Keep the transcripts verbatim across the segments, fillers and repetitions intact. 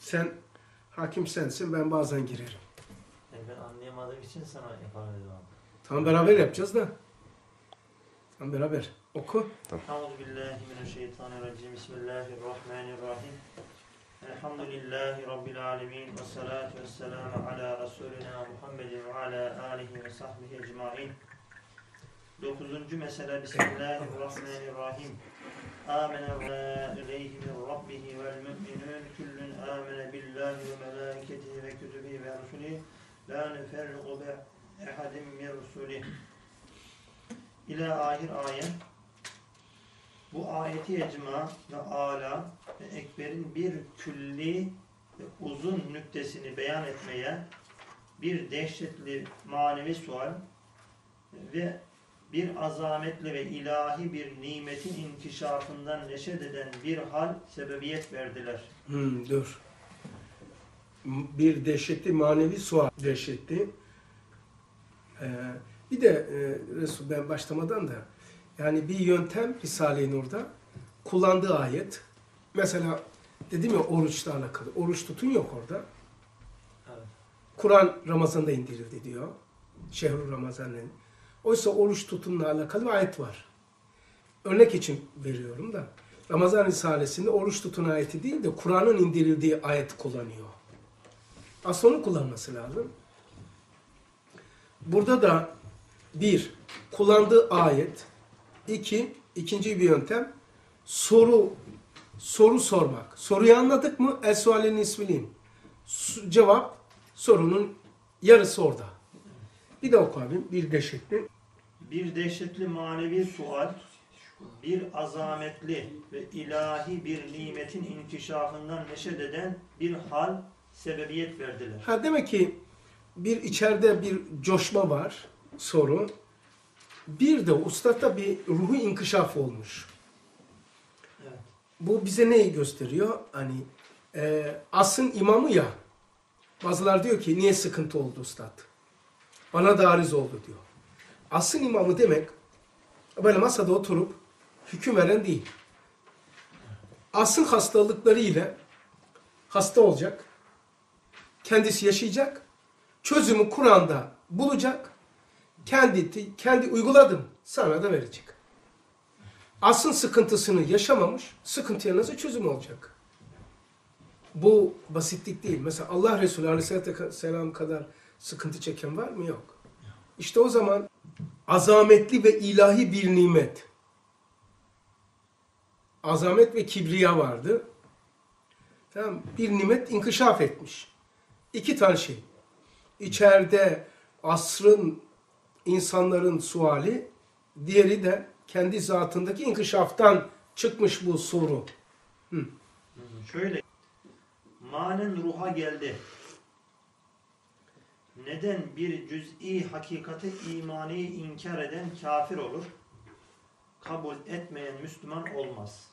Sen hakim sensin, ben bazen girerim. Yani ben anlayamadığım için sana yapalım dedim abi. Tamam, beraber yapacağız da. Tamam, beraber. Oku. Euzubillahimineşşeytanirracim. Bismillahirrahmanirrahim. Elhamdülillahi Rabbil alemin. Ve salatu ve selamu ala Resulina Muhammedin ve ala alihi ve sahbihi ecmain. Dokuzuncu mesele. Bismillahirrahmanirrahim. Âmene ve ileyhi min rabbihi vel mü'minûn küllün âmene billahi ve melâiketihi ve kütübihi ve rusulihi lâ nüferriqu be ehadim min rusulih. İlâ ahir ayet. Bu ayeti ecma ve âlâ ve ekberin bir külli ve uzun nüktesini beyan etmeye, bir dehşetli manevi sual ve bir azametli ve ilahi bir nimetin inkişafından neşet eden bir hal sebebiyet verdiler. Hmm, dur. Bir dehşetli manevi sual. Dehşetli. Ee, bir de e, Resul, ben başlamadan da yani bir yöntem Risale-i Nur'da kullandığı ayet. Mesela dedim ya oruçla alakalı. Oruç tutun yok orada. Evet. Kur'an Ramazan'da indirildi diyor. Şehr-ü Ramazan'ın. Oysa oruç tutunla alakalı bir ayet var. Örnek için veriyorum da. Ramazan Risalesi'nde oruç tutun ayeti değil de Kur'an'ın indirildiği ayet kullanıyor. Aslında onu kullanması lazım. Burada da bir, kullandığı ayet. İki, ikinci bir yöntem. Soru, soru sormak. Soruyu anladık mı? El-Sualin ismilin. Cevap, sorunun yarısı orada. Bir de oku abim, bir dehşetli. Bir dehşetli manevi sual, bir azametli ve ilahi bir nimetin inkişafından neşet eden bir hal sebebiyet verdiler. Ha, demek ki bir içeride bir coşma var, soru. Bir de ustatta bir ruhu inkişaf olmuş. Evet. Bu bize neyi gösteriyor? Hani e, asrın imamı ya. Bazılar diyor ki niye sıkıntı oldu ustad? Bana da arız oldu diyor. Asrın imamı demek böyle masada oturup hüküm veren değil. Asrın hastalıkları ile hasta olacak. Kendisi yaşayacak. Çözümü Kur'an'da bulacak. Kendi kendi uyguladım. Sana da verecek. Asrın sıkıntısını yaşamamış. Sıkıntıya nasıl çözüm olacak? Bu basitlik değil. Mesela Allah Resulü Aleyhisselatü Vesselam kadar sıkıntı çeken var mı? Yok. İşte o zaman azametli ve ilahi bir nimet. Azamet ve kibriya vardı. Tamam, bir nimet inkişaf etmiş. İki tane şey. İçeride asrın, insanların suali, diğeri de kendi zatındaki inkişaftan çıkmış bu soru. Hı. Şöyle, manen ruha geldi. Neden bir cüz'i hakikati imani inkar eden kafir olur? Kabul etmeyen Müslüman olmaz.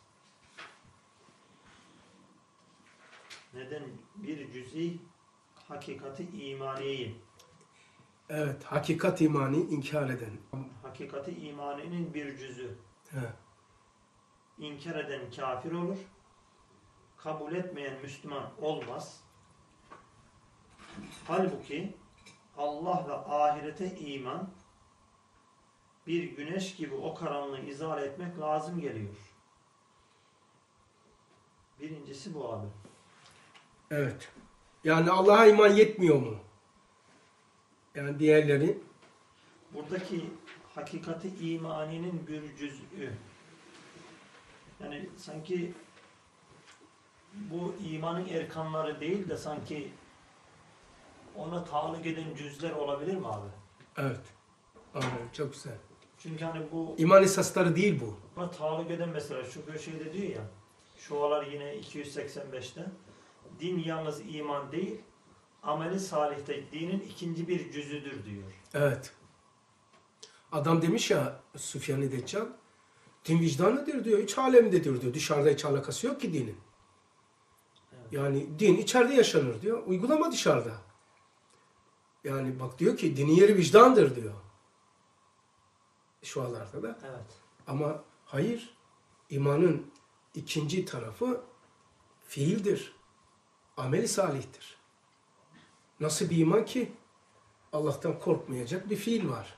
Neden bir cüz'i hakikati imaniyi, Evet, hakikat imani inkar eden. hakikati imaninin bir cüzü He. inkar eden kafir olur? Kabul etmeyen Müslüman olmaz. Halbuki Allah ve ahirete iman bir güneş gibi o karanlığı izale etmek lazım geliyor. Birincisi bu abi. Evet. Yani Allah'a iman yetmiyor mu? Yani diğerleri. Buradaki hakikati imaninin bir cüz'ü. Yani sanki bu imanın erkanları değil de sanki ona taluk eden cüzler olabilir mi abi? Evet. Anladım. Çok güzel. Çünkü hani bu İman esasları değil bu. buna taluk eden mesela şu köşede diyor ya, şualar yine iki yüz seksen beşte din yalnız iman değil, ameli salihte dinin ikinci bir cüzüdür diyor. Evet. Adam demiş ya Süfyan-ı Deccal, din vicdanıdır diyor, iç alemdedir diyor. Dışarıda hiç alakası yok ki dinin. Evet. Yani din içeride yaşanır diyor. Uygulama dışarıda. Yani bak diyor ki dinin yeri vicdandır diyor. Şu alarda da. Evet. Ama hayır. İmanın ikinci tarafı fiildir. ameli salihtir. Nasıl bir iman ki? Allah'tan korkmayacak bir fiil var.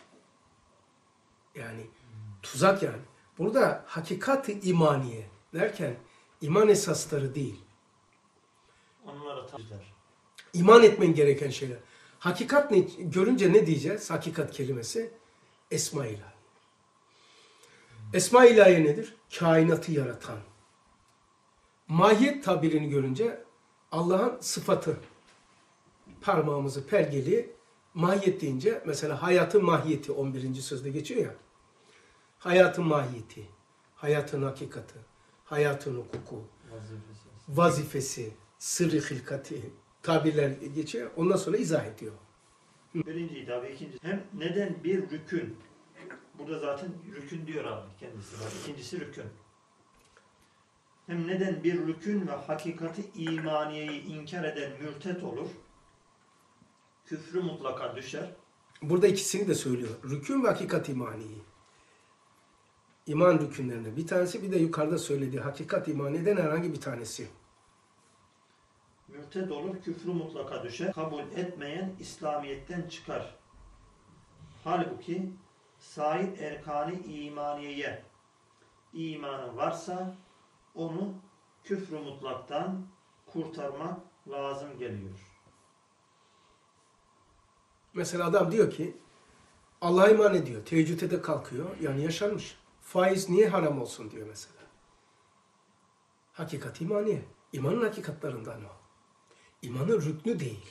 Yani tuzak yani. Burada hakikat-ı imaniye derken iman esasları değil. Onlara tabiler. İman etmen gereken şeyler. Hakikat ne? Görünce ne diyeceğiz? Hakikat kelimesi Esma-i İlahi. Esma-i İlahi nedir? Kainatı yaratan. Mahiyet tabirini görünce Allah'ın sıfatı. Parmağımızı pelgeli mahiyet deyince mesela hayatın mahiyeti on birinci sözde geçiyor ya. Hayatın mahiyeti, hayatın hakikati, hayatın hukuku, Vazifesi. vazifesi, sırrı hilkati tabirler geçiyor. Ondan sonra izah ediyor. Birinciydi abi. İkincisi. Hem neden bir rükün. Burada zaten rükün diyor abi kendisi. Var. İkincisi rükün. Hem neden bir rükün ve hakikati imaniyeyi inkar eden mürtet olur. Küfrü mutlaka düşer. Burada ikisini de söylüyor. Rükün ve hakikat imaniyi. İman rükünlerine bir tanesi, bir de yukarıda söylediği hakikat imaniden herhangi bir tanesi. Mürted olur, küfrü mutlaka düşer. Kabul etmeyen İslamiyet'ten çıkar. Halbuki sair erkanı imaniyeye imanı varsa onu küfrü mutlaktan kurtarmak lazım geliyor. Mesela adam diyor ki Allah'a iman ediyor. Teheccüde de kalkıyor. Yani yaşarmış. Faiz niye haram olsun diyor mesela. Hakikat imaniye. İmanın hakikatlarından o. İmanın rüknü değil.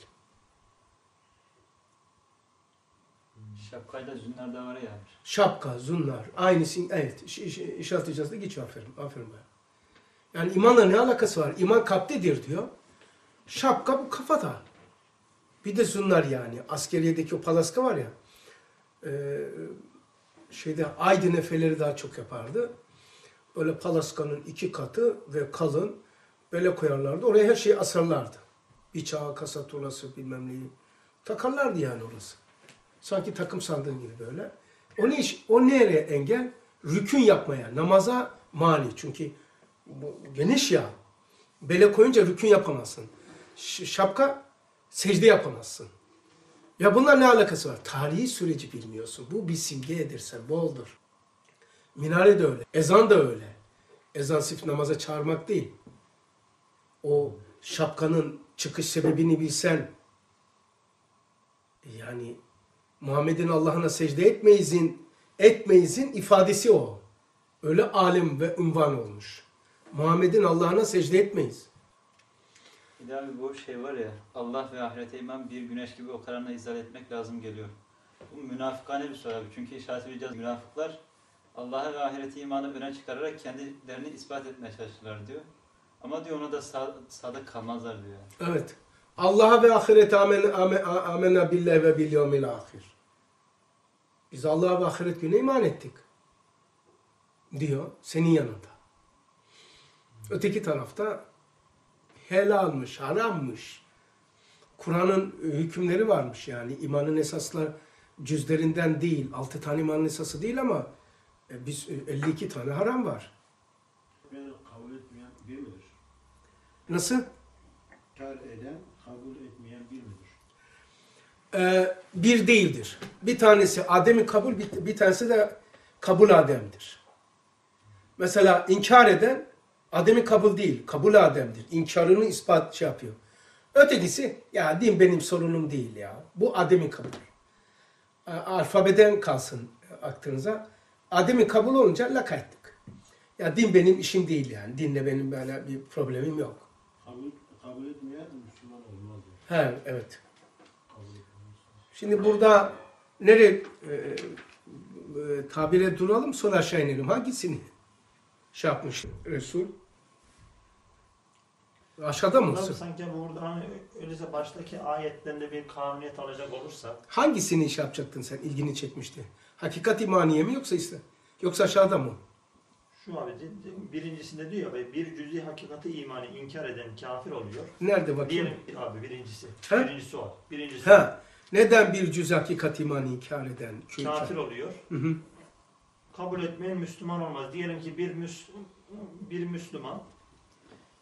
Şapkayla zünler de var ya. Şapka, zunnar, aynısı, evet, iş, iş, işaret icazda geçiyor, aferin, aferin bana. Yani imanla ne alakası var? İman kalptedir diyor. Şapka bu kafada. Bir de zunnar yani, askeriyedeki o palaska var ya, e, şeyde Aydın efeleri daha çok yapardı. Böyle palaskanın iki katı ve kalın, böyle koyarlardı. Oraya her şeyi asarlardı. Bıçağı, kasa turası bilmem neyi. Takarlardı yani orası. Sanki takım sandığın gibi böyle. O ne iş? O nereye engel? Rükün yapmaya, namaza mani. Çünkü bu geniş ya. Bele koyunca rükün yapamazsın. Ş- şapka, secde yapamazsın. Ya bunlar ne alakası var? Tarihi süreci bilmiyorsun. Bu bir simgedir, semboldur. Minare de öyle. Ezan da öyle. Ezan sırf namaza çağırmak değil. O şapkanın çıkış sebebini bilsen, yani Muhammed'in Allah'ına secde etmeyizin, etmeyizin ifadesi o. Öyle alim ve ünvan olmuş. Muhammed'in Allah'ına secde etmeyiz. Bir de abi bu şey var ya, Allah ve ahirete iman bir güneş gibi o kararına izah etmek lazım geliyor. Bu münafıkane bir soru abi. Çünkü işaret edeceğiz, münafıklar Allah'a ve ahirete imanı öne çıkararak kendilerini ispat etmeye çalışırlar diyor. Ama diyor ona da sa sadık kalmazlar diyor. Evet. Allah'a ve ahirete amen, amen, amena billahi ve bil yevmil ahir. Biz Allah'a ve ahiret gününe iman ettik. Diyor senin yanında. Öteki tarafta helalmış, harammış. Kur'an'ın hükümleri varmış yani. İmanın esasları cüzlerinden değil. Altı tane imanın esası değil ama biz elli iki tane haram var. Beni kabul etmeyen bir midir? Nasıl? Kar eden, kabul etmeyen bir midir? Ee, bir değildir. Bir tanesi Adem'i kabul, bir, bir tanesi de kabul Adem'dir. Mesela inkar eden Adem'i kabul değil, kabul Adem'dir. İnkarını ispat şey yapıyor. Ötekisi ya din benim sorunum değil ya. Bu Adem'i kabul. Alfabeden kalsın aklınıza. Adem'i kabul olunca lakayttık. Ya din benim işim değil yani. Dinle benim böyle bir problemim yok. Kabul, kabul etmeyen Müslüman olmaz. diyor. He, evet. Kabul etmez. Şimdi burada nereye e, e, tabire duralım sonra aşağı inelim. Hangisini şey yapmış Resul? Aşağıda mı? Tabii sanki burada hani öyleyse baştaki ayetlerinde bir kanuniyet alacak olursak Hangisini iş yapacaktın sen? İlgini çekmişti. Hakikat imaniye mi yoksa ise? Yoksa aşağıda mı? şu abi birincisinde diyor ya bir cüzi hakikati imanı inkar eden kafir oluyor. Nerede bakayım? Diyelim abi birincisi. He? Birincisi o. Birincisi Ha. Neden bir cüz hakikat imanı inkar eden? kafir oluyor. Hı hı. Kabul etmeyen Müslüman olmaz. Diyelim ki bir Müslüman, bir Müslüman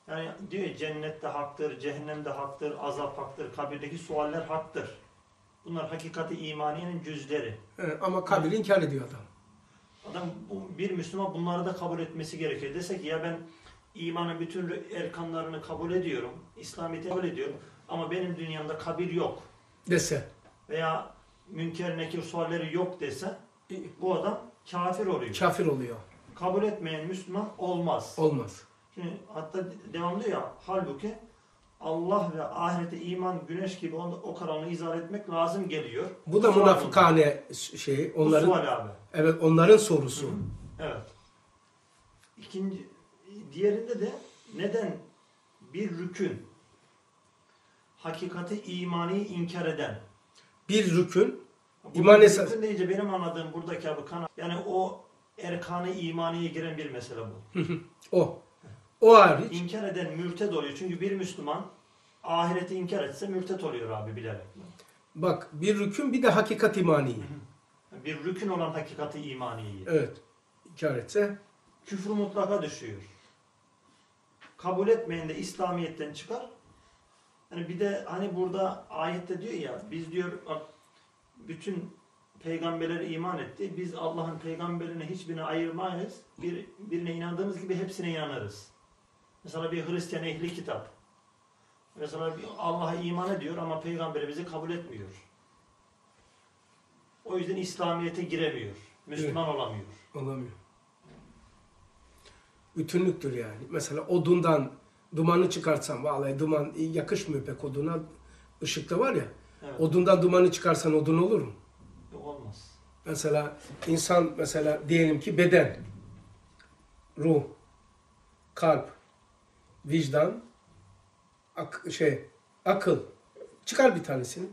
Yani diyor ya cennette haktır, cehennemde haktır, azap haktır, kabirdeki sualler haktır. Bunlar hakikati imaniyenin cüzleri. He, ama kabiri inkar ediyor adam. Adam bu- bir Müslüman bunları da kabul etmesi gerekiyor. Dese ki ya ben imanın bütün erkanlarını kabul ediyorum, İslamiyet'i kabul ediyorum ama benim dünyamda kabir yok Dese. veya münker nekir sualleri yok dese e, bu adam kafir oluyor. Kafir oluyor. Kabul etmeyen Müslüman olmaz. Olmaz. Şimdi hatta devam diyor ya halbuki Allah ve ahirete iman güneş gibi onu, o karanlığı izah etmek lazım geliyor. Bu da Sual münafıkane şey. Bu Onların, sual abi. evet, onların sorusu. Evet. İkinci, diğerinde de neden bir rükün hakikati imani inkar eden Bir rükün bu İman rükün esas- deyince benim anladığım buradaki abi kana yani o erkanı imaniye giren bir mesele bu. o. O hariç. İnkar eden mürted oluyor. Çünkü bir Müslüman ahireti inkar etse mürted oluyor abi bilerek. Bak, bir rükün bir de hakikat imaniyi. Bir rükün olan hakikati imaniyeyi. Evet. İnkar etse. Küfür mutlaka düşüyor. Kabul etmeyen de İslamiyet'ten çıkar. Yani bir de hani burada ayette diyor ya biz diyor bak, bütün peygamberlere iman etti. Biz Allah'ın peygamberine hiçbirine ayırmayız. Bir, birine inandığımız gibi hepsine inanırız. Mesela bir Hristiyan ehli kitap. Mesela bir Allah'a iman ediyor ama peygamberimizi kabul etmiyor. O yüzden İslamiyet'e giremiyor. Müslüman olamıyor. Olamıyor. Bütünlüktür yani. Mesela odundan dumanı çıkartsam, vallahi duman yakışmıyor pek oduna. Işıkta var ya. Evet. Odundan dumanı çıkarsan odun olur mu? Yok, olmaz. Mesela insan, mesela diyelim ki beden, ruh, kalp, vicdan, ak şey, akıl. Çıkar bir tanesini.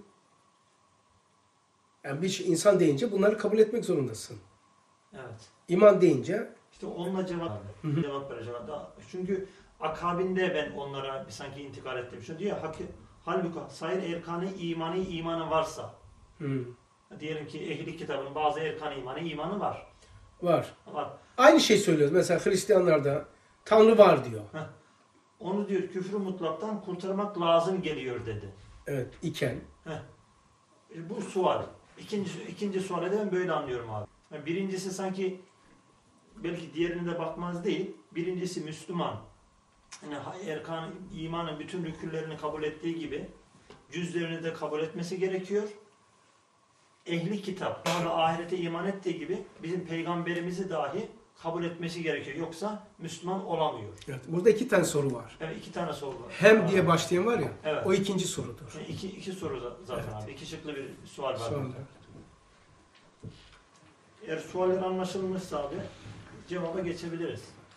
Yani bir şey, insan deyince bunları kabul etmek zorundasın. Evet. İman deyince İşte onunla cevap, cevap vereceğim. Daha- Çünkü akabinde ben onlara bir sanki intikal ettim. Şu diyor haki, halbuki sayır erkanı imani imanı varsa hı, diyelim ki ehli kitabının bazı erkanı imanı imanı var. var. Var. Aynı şey söylüyoruz. Mesela Hristiyanlarda Tanrı var diyor. Onu diyor küfrü mutlaktan kurtarmak lazım geliyor dedi. Evet, iken. E, Bu sual. İkinci, ikinci suale de ben böyle anlıyorum abi. Yani birincisi sanki belki diğerine de bakmaz değil. Birincisi Müslüman. Yani erkan imanın bütün rükünlerini kabul ettiği gibi cüzlerini de kabul etmesi gerekiyor. Ehli kitap, sonra ahirete iman ettiği gibi bizim peygamberimizi dahi kabul etmesi gerekiyor. Yoksa Müslüman olamıyor. Evet, burada iki tane soru var. Yani iki tane soru var. Hem diye başlayan var ya, Evet. o ikinci sorudur. Yani iki, iki soru za- zaten Evet. abi. İki şıklı bir sual var. Sonra. Eğer sualler anlaşılmışsa abi cevaba geçebiliriz.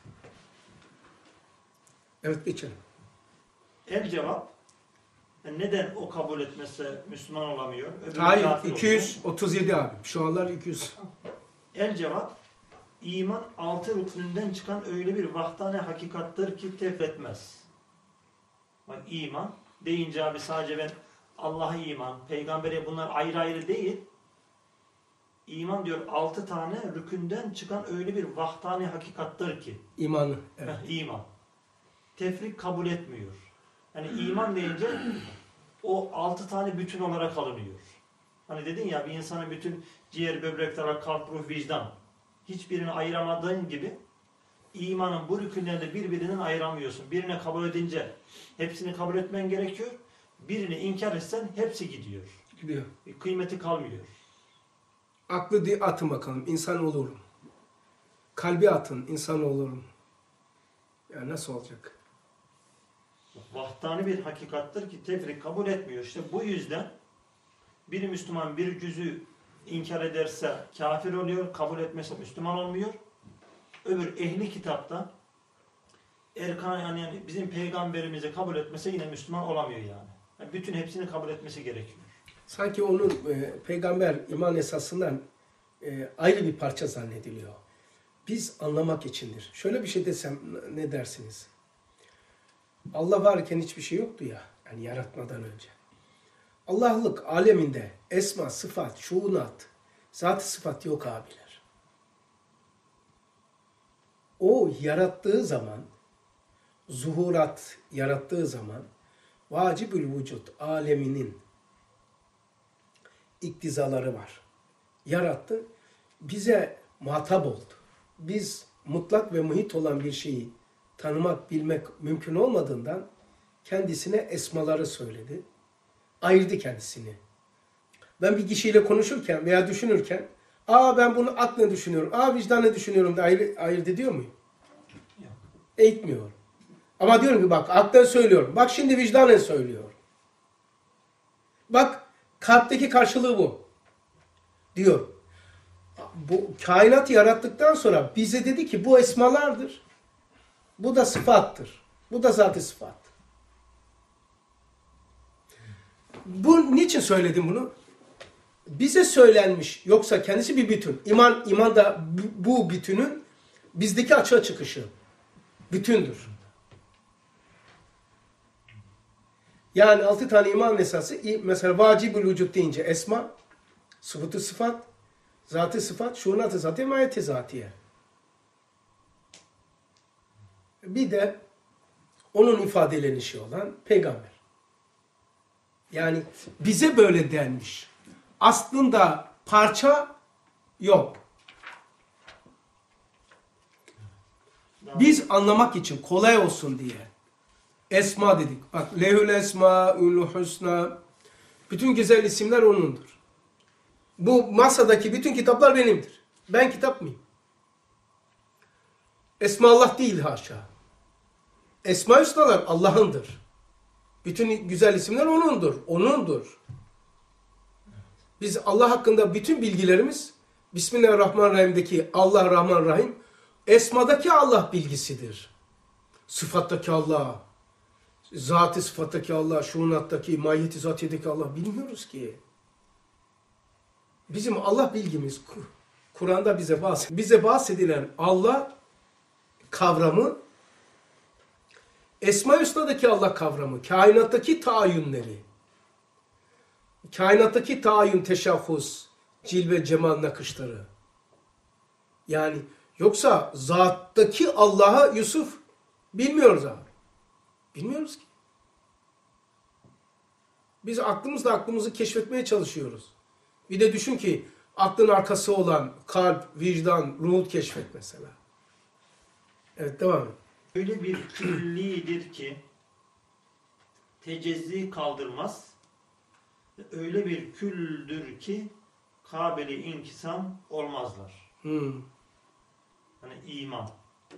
Evet, geçelim. El cevap yani neden o kabul etmezse Müslüman olamıyor? Öbürü Hayır, kafir iki yüz otuz yedi abi. Şu anlar iki yüz. oluyor. El cevap iman altı rüknünden çıkan öyle bir vahdane hakikattır ki tefretmez. Bak iman deyince abi sadece ben Allah'a iman, peygambere bunlar ayrı ayrı değil. İman diyor altı tane rükünden çıkan öyle bir vahdane hakikattır ki. İmanı. Evet. Heh, iman. Tefrik kabul etmiyor. Yani iman deyince o altı tane bütün olarak alınıyor. Hani dedin ya bir insanın bütün ciğer, böbrek, tarak, kalp, ruh, vicdan hiçbirini ayıramadığın gibi imanın bu rükünlerini birbirinden ayıramıyorsun. Birine kabul edince hepsini kabul etmen gerekiyor. Birini inkar etsen hepsi gidiyor. Gidiyor. Bir kıymeti kalmıyor. Aklı di atın bakalım. İnsan olurum. Kalbi atın. İnsan olurum. Ya nasıl olacak? Vahdani bir hakikattır ki tefrik kabul etmiyor. İşte bu yüzden bir Müslüman bir cüzü inkar ederse kafir oluyor, kabul etmezse Müslüman olmuyor. Öbür ehli kitapta erkan yani, yani bizim peygamberimizi kabul etmese yine Müslüman olamıyor yani. Yani bütün hepsini kabul etmesi gerekiyor. Sanki onun e, peygamber iman esasından e, ayrı bir parça zannediliyor. Biz anlamak içindir. Şöyle bir şey desem ne dersiniz? Allah varken hiçbir şey yoktu ya. Yani yaratmadan önce. Allah'lık aleminde esma, sıfat, şuunat, zat-ı sıfat yok abiler. O yarattığı zaman zuhurat yarattığı zaman vacibül vücut aleminin iktizaları var. Yarattı. Bize muhatap oldu. Biz mutlak ve muhit olan bir şeyi tanımak, bilmek mümkün olmadığından kendisine esmaları söyledi. Ayırdı kendisini. Ben bir kişiyle konuşurken veya düşünürken aa ben bunu akla düşünüyorum, aa vicdanla düşünüyorum da ayır, ayırt ediyor muyum? Yok. Etmiyorum. Ama diyorum ki bak aklen söylüyorum. Bak şimdi vicdanen söylüyorum. Bak kalpteki karşılığı bu. Diyor. Bu kainat yarattıktan sonra bize dedi ki bu esmalardır. Bu da sıfattır. Bu da zat-ı sıfat. Bu niçin söyledim bunu? Bize söylenmiş. Yoksa kendisi bir bütün. İman, iman da bu bütünün bizdeki açığa çıkışı. Bütündür. Yani altı tane iman esası, mesela vacibül vücut deyince esma, sıfatı sıfat, zat-ı sıfat, şuunat-ı zatiye, mahiyet-i zatiye. Bir de onun ifadelenişi olan peygamber. Yani bize böyle denmiş. Aslında parça yok. Biz anlamak için kolay olsun diye esma dedik. Bak lehül esmaül husna. Bütün güzel isimler O'nundur. Bu masadaki bütün kitaplar benimdir. Ben kitap mıyım? Esma Allah değil haşa. Esma Hüsnalar Allah'ındır. Bütün güzel isimler O'nundur. O'nundur. Biz Allah hakkında bütün bilgilerimiz Bismillahirrahmanirrahim'deki Allah Rahman Rahim esmadaki Allah bilgisidir. Sıfattaki Allah, zat-ı sıfattaki Allah, şuunattaki, mahiyeti zatiyedeki Allah bilmiyoruz ki. Bizim Allah bilgimiz Kur'an'da bize bahsedilen, bize bahsedilen Allah kavramı Esma-i Hüsna'daki Allah kavramı, kainattaki taayyünleri, kainattaki taayyün, teşahhus, cilve, cemal nakışları. Yani yoksa zattaki Allah'a Yusuf bilmiyoruz abi. Bilmiyoruz ki. Biz aklımızla aklımızı keşfetmeye çalışıyoruz. Bir de düşün ki aklın arkası olan kalp, vicdan, ruh keşfet mesela. Evet devam et. Öyle bir küllidir ki tecezzi kaldırmaz. Öyle bir küldür ki kabili inkisam olmazlar. Hmm. Hani iman.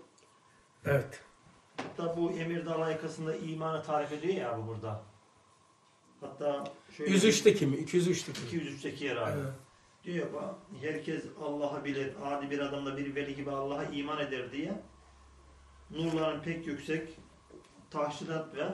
Evet. Hatta bu Emirdağ layıkasında imanı tarif ediyor ya bu burada. Hatta şöyle yüz üçteki mi? iki yüz üçteki mi? iki yüz üçteki yer abi. Evet. Diyor ya bak, herkes Allah'ı bilir. Adi bir adamla bir veli gibi Allah'a iman eder diye. Nurların pek yüksek tahşidat ve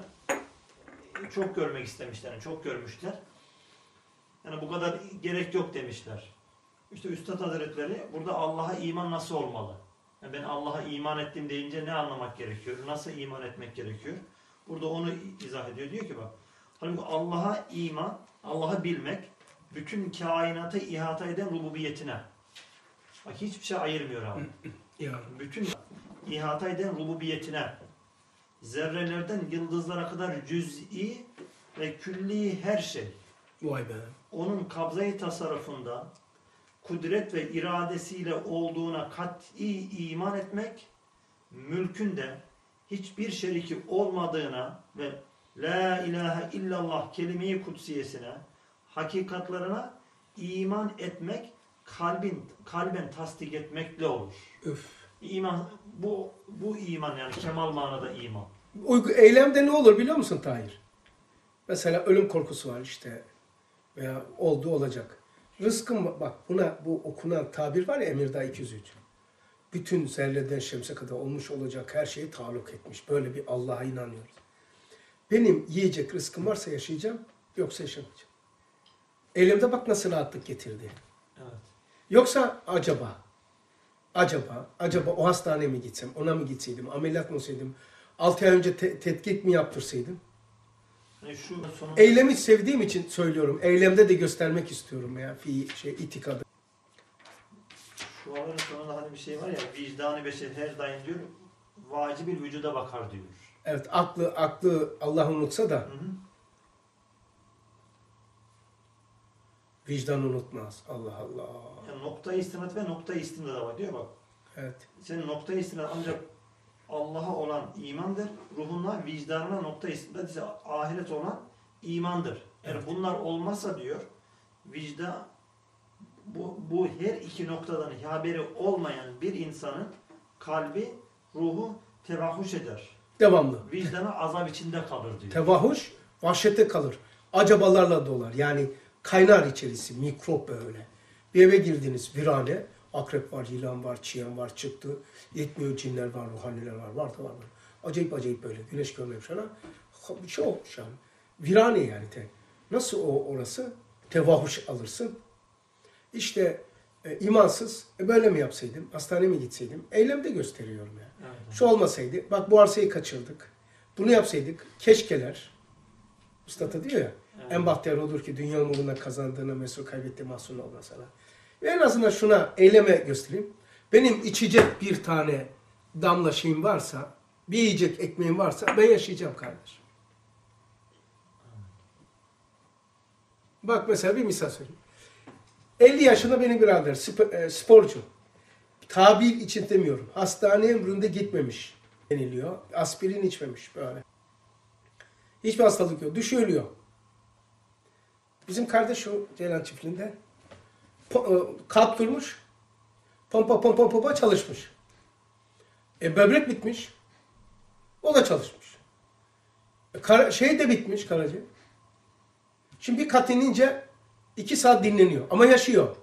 çok görmek istemişler. Yani çok görmüşler. Yani bu kadar gerek yok demişler. İşte Üstad Hazretleri burada Allah'a iman nasıl olmalı? Yani ben Allah'a iman ettim deyince ne anlamak gerekiyor? Nasıl iman etmek gerekiyor? Burada onu izah ediyor. Diyor ki bak, halbuki Allah'a iman, Allah'ı bilmek, bütün kainatı ihata eden rububiyetine. Bak hiçbir şey ayırmıyor abi. Ya. Bütün ihata eden rububiyetine, zerrelerden yıldızlara kadar cüz'i ve külli her şey, Vay be. onun kabzayı tasarrufunda kudret ve iradesiyle olduğuna kat'i iman etmek, mülkünde hiçbir şeriki olmadığına ve la ilahe illallah kelime-i kudsiyesine, hakikatlarına iman etmek, kalbin kalben tasdik etmekle olur. Üf. İman bu bu iman yani kemal manada iman. Uygu, eylemde ne olur biliyor musun Tahir? Mesela ölüm korkusu var işte. Veya oldu olacak. Rızkın bak buna bu okunan tabir var ya Emirdağ iki yüz üç. Bütün zerreden şemse kadar olmuş olacak her şeyi taluk etmiş. Böyle bir Allah'a inanıyoruz. Benim yiyecek rızkım varsa yaşayacağım, yoksa yaşamayacağım. Eylemde bak nasıl rahatlık getirdi. Evet. Yoksa acaba, acaba, acaba o hastaneye mi gitsem, ona mı gitseydim, ameliyat mı olsaydım, altı ay önce te- tetkik mi yaptırsaydım? Yani şu sonunda Eylemi sevdiğim için söylüyorum. Eylemde de göstermek istiyorum ya fi şey itikadı. şu alanın sonunda hani bir şey var ya, vicdanı beşer her daim diyor, vacibil vücuda bakar diyor. Evet, aklı aklı Allah unutsa da Hı hı. vicdan unutmaz. Allah Allah. Yani noktayı istinad ve noktayı istinad var diyor bak. Evet. Senin noktayı istinad ancak Allah'a olan imandır. Ruhuna, vicdanına nokta istinad ise ahiret olan imandır. Yani Evet. bunlar olmazsa diyor vicdan bu, bu her iki noktadan haberi olmayan bir insanın kalbi, ruhu tevahhuş eder. Devamlı. Vicdanı azap içinde kalır diyor. Tevahhuş vahşete kalır. Acabalarla dolar. Yani kaynar içerisi, mikrop böyle. Bir eve girdiniz, virane, akrep var, yılan var, çiyan var, çıktı. Yetmiyor, cinler var, ruhaniler var, var da var. var. Acayip acayip böyle, güneş görmemiş ana. Bir şey olmuş yani. Virane yani. Te. Nasıl o orası? Tevahhuş alırsın. İşte e, imansız, e, böyle mi yapsaydım, hastaneye mi gitseydim? Eylemde gösteriyorum yani. Evet. Şu olmasaydı, bak bu arsayı kaçırdık. Bunu yapsaydık, keşkeler. Üstad da diyor ya, Evet. en bahtiyar olur ki dünya uğruna kazandığına mesul kaybetti mahzun olmasına. Ve en azından şuna eyleme göstereyim. Benim içecek bir tane damla şeyim varsa, bir yiyecek ekmeğim varsa ben yaşayacağım kardeşim. Bak mesela bir misal söyleyeyim. elli yaşında benim birader, sp- e, sporcu. Tabir için demiyorum. Hastane ömründe gitmemiş deniliyor. Aspirin içmemiş böyle. Hiçbir hastalık yok. Düşüyor, ölüyor. Bizim kardeş o Ceylan çiftliğinde po- e, kalp durmuş. Pompa pompa pompa çalışmış. E böbrek bitmiş. O da çalışmış. E, kara- şey de bitmiş karaciğer. Şimdi bir kat inince iki saat dinleniyor. Ama yaşıyor.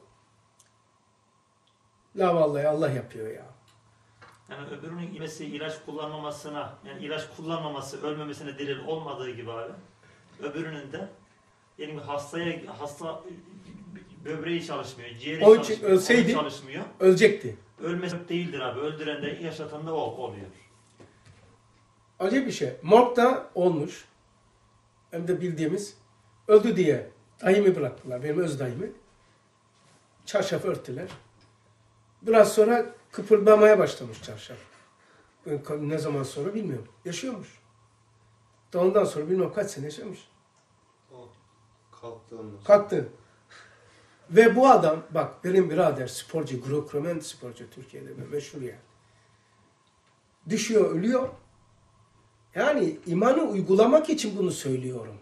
La vallahi Allah yapıyor ya. Yani öbürünün imesi ilaç kullanmamasına, yani ilaç kullanmaması ölmemesine delil olmadığı gibi abi. Öbürünün de yani hastaya hasta böbreği çalışmıyor, ciğeri O için çalışmıyor, ölseydi- onu çalışmıyor. Ölecekti. Ölmesi değildir abi. Öldüren de yaşatan da o oluyor. Acayip bir şey. Morg'da olmuş. Hem de bildiğimiz. Öldü diye dayımı bıraktılar. Benim öz dayımı. Çarşaf örttüler. Biraz sonra kıpırdamaya başlamış çarşaf. Ne zaman sonra bilmiyorum. Yaşıyormuş. Da ondan sonra bilmem kaç sene yaşamış. Kalktığında. Kalktı. Ve bu adam, bak benim birader sporcu, Grokromen sporcu Türkiye'de meşhur yani. Düşüyor, ölüyor. Yani imanı uygulamak için bunu söylüyorum.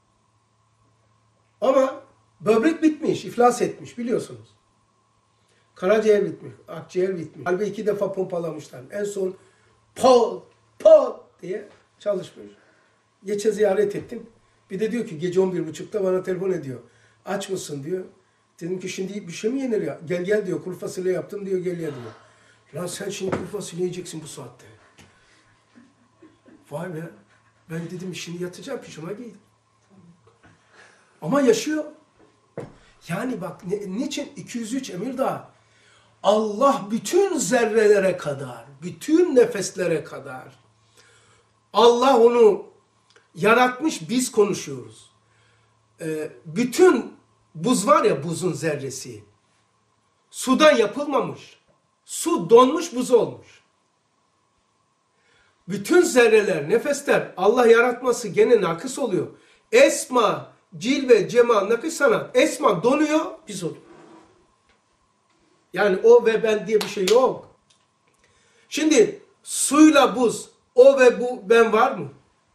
Ama böbrek bitmiş, iflas etmiş biliyorsunuz. Karaciğer bitmiş, akciğer bitmiş. Kalbi iki defa pompalamışlar. En son pol, pol diye çalışmış. Geçe ziyaret ettim. Bir de diyor ki gece on bir buçukta bana telefon ediyor. Aç mısın diyor. Dedim ki şimdi bir şey mi yenir ya? Gel gel diyor, kuru fasulye yaptım diyor, gel ya diyor. Lan sen şimdi kuru fasulye yiyeceksin bu saatte. Vay be. Ben dedim şimdi yatacağım, pijama giydim. Ama yaşıyor. Yani bak ne, niçin iki yüz üç emir daha? Allah bütün zerrelere kadar, bütün nefeslere kadar Allah onu yaratmış, biz konuşuyoruz. Ee, bütün buz var ya, buzun zerresi. Sudan yapılmamış. Su donmuş, buz olmuş. Bütün zerreler, nefesler Allah yaratması gene nakıs oluyor. Esma, cilve, cemal, nakıs sanat. Esma donuyor, biz oluyor. Yani o ve ben diye bir şey yok. Şimdi suyla buz, o ve bu ben var mı?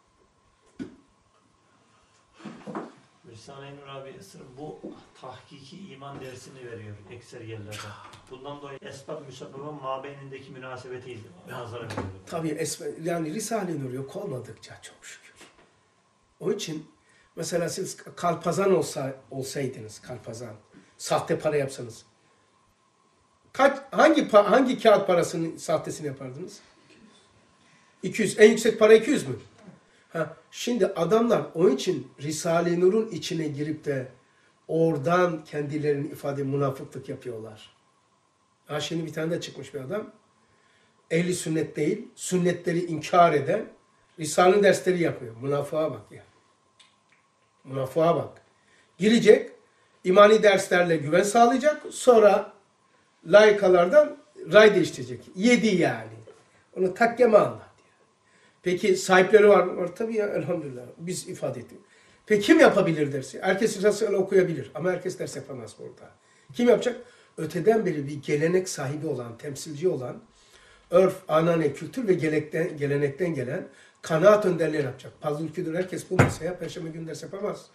Risale-i Nur abi sırf bu tahkiki iman dersini veriyor ekser yerlerde. Bundan dolayı esbab müsebbebe mabeynindeki münasebeti nazara veriyor. Tabii esma, yani Risale-i Nur yok olmadıkça çok şükür. O için mesela siz kalpazan olsa, olsaydınız, kalpazan, sahte para yapsanız, kaç, hangi pa- hangi kağıt parasının sahtesini yapardınız? iki yüz. En yüksek para iki yüz mü? Ha, şimdi adamlar onun için Risale-i Nur'un içine girip de oradan kendilerini ifade münafıklık yapıyorlar. Ha şimdi bir tane de çıkmış bir adam. Ehli sünnet değil, sünnetleri inkar eden Risale'nin dersleri yapıyor. Münafığa bak ya. Münafığa bak. Girecek, imani derslerle güven sağlayacak, sonra laikalardan ray değiştirecek. Yedi yani. Onu takkeme anlat. Peki sahipleri var mı? Var tabii ya, elhamdülillah. Biz ifade ettik. Peki kim yapabilir dersi? Herkes Risale okuyabilir ama herkes ders yapamaz burada. Kim yapacak? Öteden beri bir gelenek sahibi olan, temsilci olan, örf, anane, kültür ve gelekten, gelenekten gelen kanaat önderleri yapacak. Fazıl Küdür herkes bu masaya Perşembe günü ders yapamaz.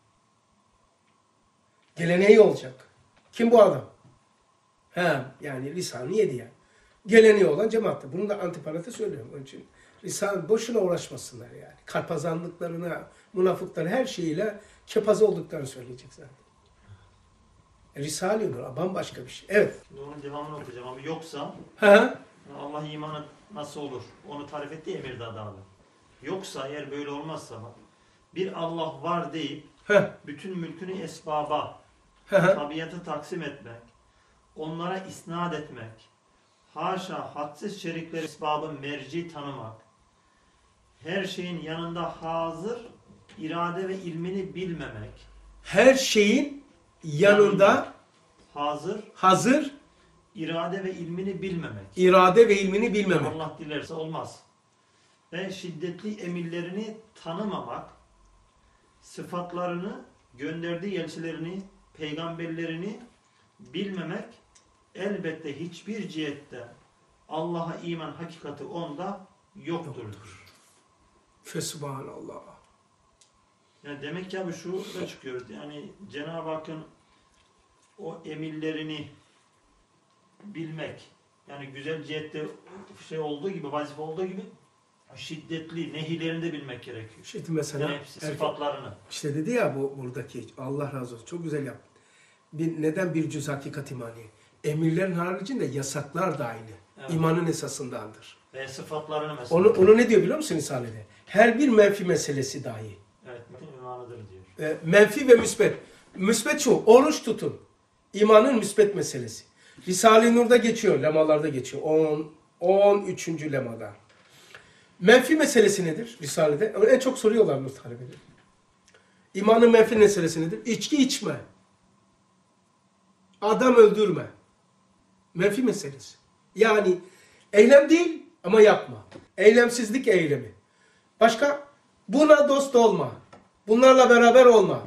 Geleneği olacak. Kim bu adam? He, yani lisanı yedi yani. Geleneği olan cemaatte. Bunu da antiparantez söylüyorum. Onun için lisan boşuna uğraşmasınlar yani. Kalpazanlıklarına, münafıkların her şeyiyle kepaze olduklarını söyleyecek zaten. E, Risale-i Nur bambaşka bir şey. Evet. Şimdi onun devamını okuyacağım ama yoksa He. Allah imanı nasıl olur? Onu tarif etti Emir'de adalı. Yoksa eğer böyle olmazsa bir Allah var deyip He. bütün mülkünü esbaba, He. tabiatı taksim etmek, onlara isnat etmek, haşa hadsiz şerikleri esbabı merci tanımak, her şeyin yanında hazır irade ve ilmini bilmemek, Her şeyin yanında hazır hazır irade ve ilmini bilmemek. irade ve ilmini bilmemek. Allah dilerse olmaz. Ve şiddetli emirlerini tanımamak, sıfatlarını, gönderdiği elçilerini, peygamberlerini bilmemek, elbette hiçbir cihette Allah'a iman hakikati onda yoktur. Yoktur. Fesubhanallah. Yani demek ki abi şu da çıkıyor. Yani Cenab-ı Hakk'ın o emirlerini bilmek, yani güzel cihette şey olduğu gibi, vazife olduğu gibi şiddetli nehilerini de bilmek gerekiyor. Şimdi mesela Yani hepsi sıfatlarını. işte dedi ya bu buradaki Allah razı olsun çok güzel yaptı. Bir, neden bir cüz hakikat imani? Emirlerin haricinde yasaklar da aynı. Evet. İmanın esasındandır. Ve sıfatlarını mesela. Onu, onu ne diyor biliyor musun Risale'de? Her bir menfi meselesi dahi. Evet, imanıdır diyor. E, menfi ve müsbet. Müsbet şu, oruç tutun. İmanın müsbet meselesi. Risale-i Nur'da geçiyor, lemalarda geçiyor. on, on üçüncü lemada. Menfi meselesi nedir Risale'de? En çok soruyorlar Nur talebeleri. İmanın menfi meselesi nedir? İçki içme. Adam öldürme. Menfi meselesi. Yani eylem değil ama yapma. Eylemsizlik eylemi. Başka? Buna dost olma. Bunlarla beraber olma.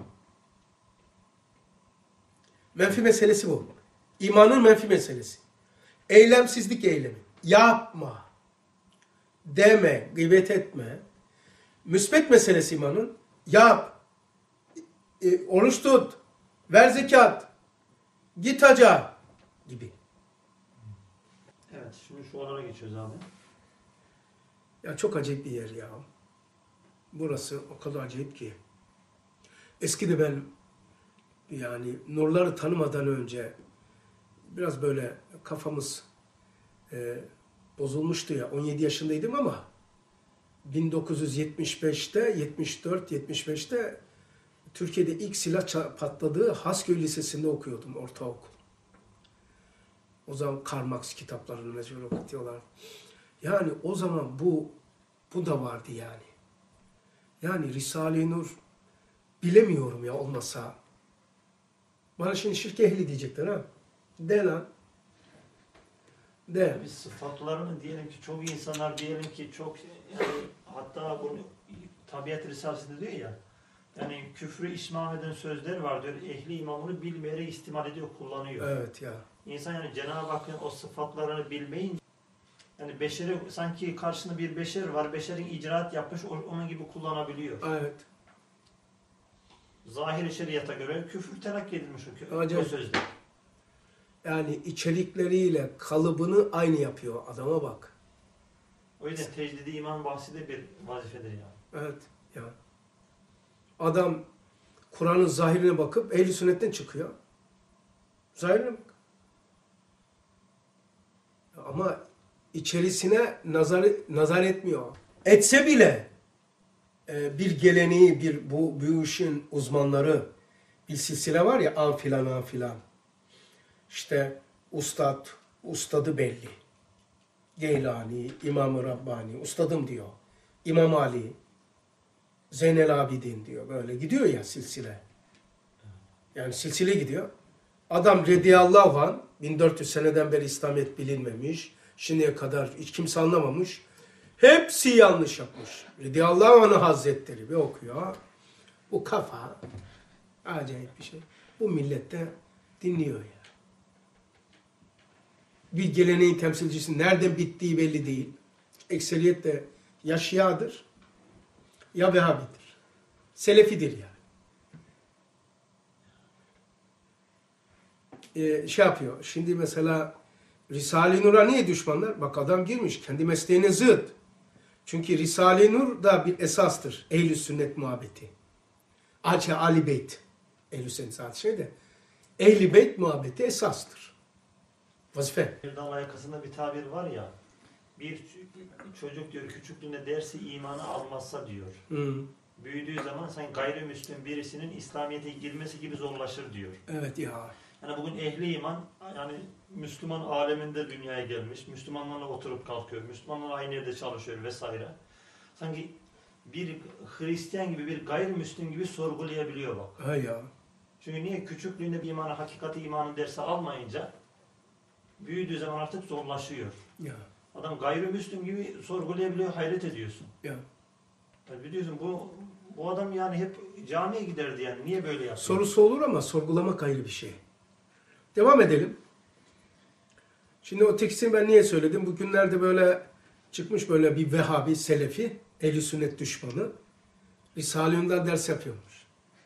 Menfi meselesi bu. İmanın menfi meselesi. Eylemsizlik eylemi. Yapma. Deme, gıybet etme. Müsbet meselesi imanın. Yap. E, oruç tut. Ver zekat. Git hacca. Gibi. Evet, şimdi şu oralara geçiyoruz abi. Ya çok acayip bir yer ya. Burası o kadar acayip ki. Eskide ben yani nurları tanımadan önce biraz böyle kafamız e, bozulmuştu ya. on yedi yaşındaydım ama bin dokuz yüz yetmiş beşte, yetmiş dört yetmiş beşte Türkiye'de ilk silah patladığı Hasköy Lisesi'nde okuyordum ortaokul. O zaman Karl Marx kitaplarını mecbur okutuyorlar. Yani o zaman bu bu da vardı yani. Yani Risale-i Nur bilemiyorum ya olmasa. Bana şimdi şirk ehli diyecekler ha. De lan. De. Biz sıfatlarını diyelim ki çok insanlar diyelim ki çok yani hatta bunu tabiat risalesinde diyor ya yani küfrü ismam eden sözler var diyor. Ehli imamını bilmeyerek istimal ediyor, kullanıyor. Evet ya. İnsan yani Cenab-ı Hakk'ın o sıfatlarını bilmeyince yani beşeri sanki karşısında bir beşer var. Beşerin icraat yapmış onun gibi kullanabiliyor. Evet. Zahir-i şeriata göre küfür telakki edilmiş o, Acayip. o sözde. Yani içerikleriyle kalıbını aynı yapıyor. Adama bak. O yüzden tecdidi iman bahsi de bir vazifedir yani. Evet. Ya. Adam Kur'an'ın zahirine bakıp ehl-i sünnetten çıkıyor. Zahirine bak. Ama içerisine nazar, nazar etmiyor. Etse bile e, bir geleneği, bir bu, bu işin uzmanları bir silsile var ya an filan an filan. İşte ustad, ustadı belli. Geylani, İmam-ı Rabbani, ustadım diyor. İmam Ali, Zeynel Abidin diyor. Böyle gidiyor ya silsile. Yani silsile gidiyor. Adam radıyallahu anh bin dört yüz seneden beri İslamiyet bilinmemiş. Şimdiye kadar hiç kimse anlamamış. Hepsi yanlış yapmış. Radiyallahu anh Hazretleri bir okuyor. Bu kafa acayip bir şey. Bu millette dinliyor ya. Bir geleneğin temsilcisi nereden bittiği belli değil. Ekseriyet de ya Şia'dır ya Vehhabidir. Selefidir yani. Ee, şey yapıyor. Şimdi mesela Risale-i Nur'a niye düşmanlar? Bak adam girmiş. Kendi mesleğine zıt. Çünkü Risale-i Nur da bir esastır. Ehl-i sünnet muhabbeti. Açı Ali Beyt. Ehl-i sünnet zaten şey de. Ehl-i Beyt muhabbeti esastır. Vazife. Bir dal yakasında bir tabir var ya, bir çocuk diyor küçüklüğünde dersi imanı almazsa diyor. Hmm. Büyüdüğü zaman sen gayrimüslim birisinin İslamiyet'e girmesi gibi zorlaşır diyor. Evet ya. Yani bugün ehli iman, yani Müslüman aleminde dünyaya gelmiş, Müslümanlarla oturup kalkıyor, Müslümanlarla aynı yerde çalışıyor vesaire. Sanki bir Hristiyan gibi, bir gayrimüslim gibi sorgulayabiliyor bak. Ha ya. Çünkü niye? Küçüklüğünde bir imanı, hakikati imanı dersi almayınca büyüdüğü zaman artık zorlaşıyor. Ya. Adam gayrimüslim gibi sorgulayabiliyor, hayret ediyorsun. Ya. Yani biliyorsun bu bu adam yani hep camiye giderdi yani. Niye böyle yapıyor? Sorusu olur ama sorgulamak ayrı bir şey. Devam edelim. Şimdi o tekisini ben niye söyledim? Bugünlerde böyle çıkmış böyle bir Vehhabi, Selefi, Ehl-i Sünnet düşmanı. Risale-i Nur'dan ders yapıyormuş.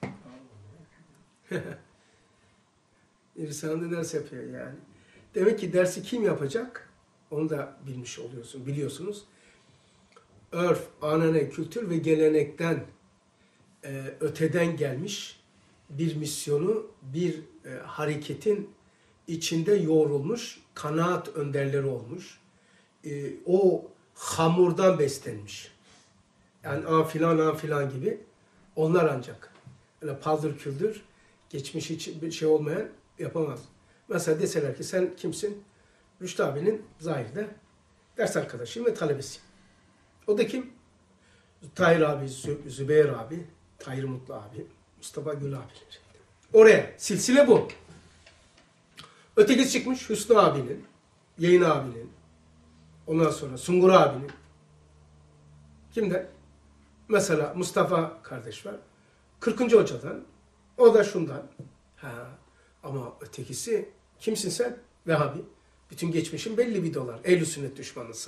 Risale-i ders yapıyor yani. Demek ki dersi kim yapacak? Onu da bilmiş oluyorsun, biliyorsunuz. Örf, anane, kültür ve gelenekten e, öteden gelmiş bir misyonu, bir e, hareketin içinde yoğrulmuş, kanaat önderleri olmuş. E, o hamurdan beslenmiş. Yani a filan a filan gibi. Onlar ancak. Öyle paldır küldür, geçmiş hiç bir şey olmayan yapamaz. Mesela deseler ki sen kimsin? Rüştü abinin zahirde ders arkadaşıyım ve talebesiyim. O da kim? Tahir abi, Zü- Zübeyir abi, Tahir Mutlu abi, Mustafa Gül abiler. Oraya. Silsile bu. Ötekisi çıkmış Hüsnü abinin, Yayın abinin, ondan sonra Sungur abinin. Kimden? Mesela Mustafa kardeş var. kırkıncı hocadan. O da şundan. Ha. Ama ötekisi kimsin sen? Vehhabi. Bütün geçmişin belli videolar. Ehl-i sünnet düşmanısın.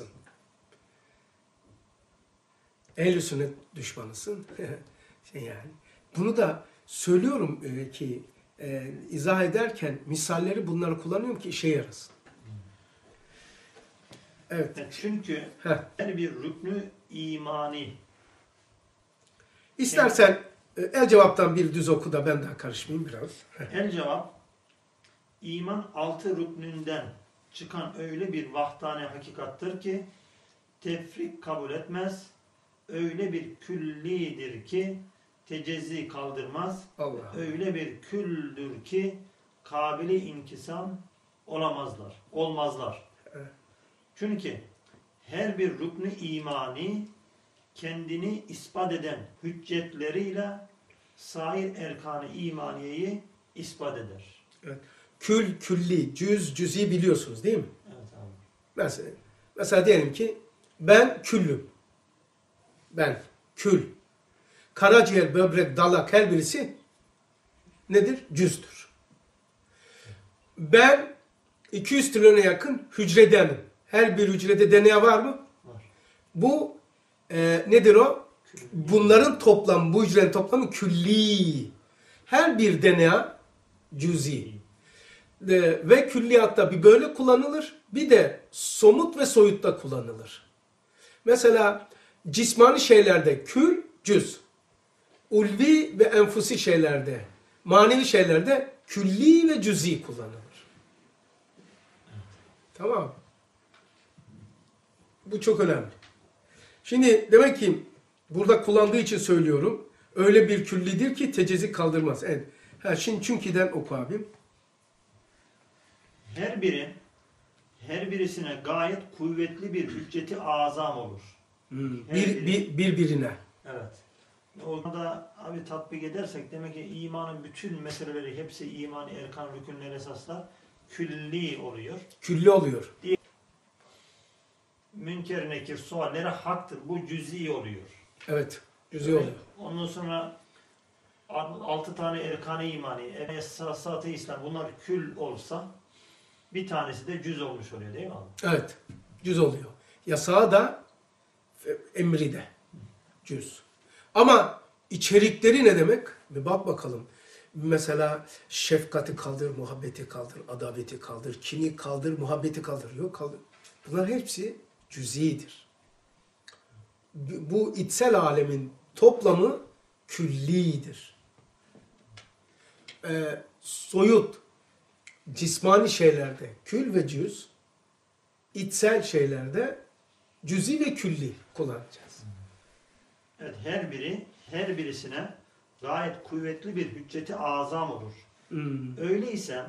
Ehl-i sünnet düşmanısın. şey yani. Bunu da söylüyorum e, ki e, izah ederken misalleri bunları kullanıyorum ki işe yarasın. Evet. Yani çünkü Heh. her bir rüknü imani. İstersen e, el cevaptan bir düz oku da ben daha karışmayayım biraz. El cevap, iman altı rüknünden çıkan öyle bir vahdane hakikattır ki tefrik kabul etmez, öyle bir küllidir ki tecezzi kaldırmaz, Allah. öyle bir küldür ki kabili inkisam olamazlar, olmazlar. Evet. Çünkü her bir rüknü imani kendini ispat eden hüccetleriyle sair erkan-ı imaniyeyi ispat eder. Evet. Kül, külli, cüz, cüzi biliyorsunuz değil mi? Evet abi. Mesela, mesela diyelim ki ben küllüm. Ben kül. Karaciğer, böbrek, dalak her birisi nedir? Cüzdür. Ben iki yüz trilyona yakın hücredenim. Her bir hücrede D N A var mı? Var. Bu e, nedir o? Bunların toplamı, bu hücrelerin toplamı külli. Her bir D N A cüzi. E, ve külliyatta bir böyle kullanılır. Bir de somut ve soyutta kullanılır. Mesela cismani şeylerde kül, cüz. Ulvi ve enfusi şeylerde, manevi şeylerde külli ve cüzi kullanılır. Tamam. Bu çok önemli. Şimdi demek ki burada kullandığı için söylüyorum. Öyle bir küllidir ki tecezi kaldırmaz. Evet. Ha, şimdi çünkü'den oku abim. Her biri her birisine gayet kuvvetli bir hücceti azam olur. Hmm. Her Bir, biri- bir, birbirine. Evet. Orada abi tatbik edersek demek ki imanın bütün meseleleri hepsi iman, erkan, rükünler, esaslar külli oluyor. Külli oluyor. münker nekir sualleri haktır. Bu cüz'i oluyor. Evet. Cüz'i oluyor. Ondan sonra altı tane erkan-ı imani, esasat-ı İslam bunlar kül olsa bir tanesi de cüz olmuş oluyor değil mi abi? Evet. Cüz oluyor. Yasağı da emri de cüz. Ama içerikleri ne demek? Bir bak bakalım. Mesela şefkati kaldır, muhabbeti kaldır, adaveti kaldır, kini kaldır, muhabbeti kaldır. Yok kaldır. Bunlar hepsi cüz'idir. Bu içsel alemin toplamı küllidir. Ee, soyut, cismani şeylerde kül ve cüz, içsel şeylerde cüz'i ve külli kullanacağız. Evet, her biri, her birisine gayet kuvvetli bir hücceti azam olur. Hmm. Öyleyse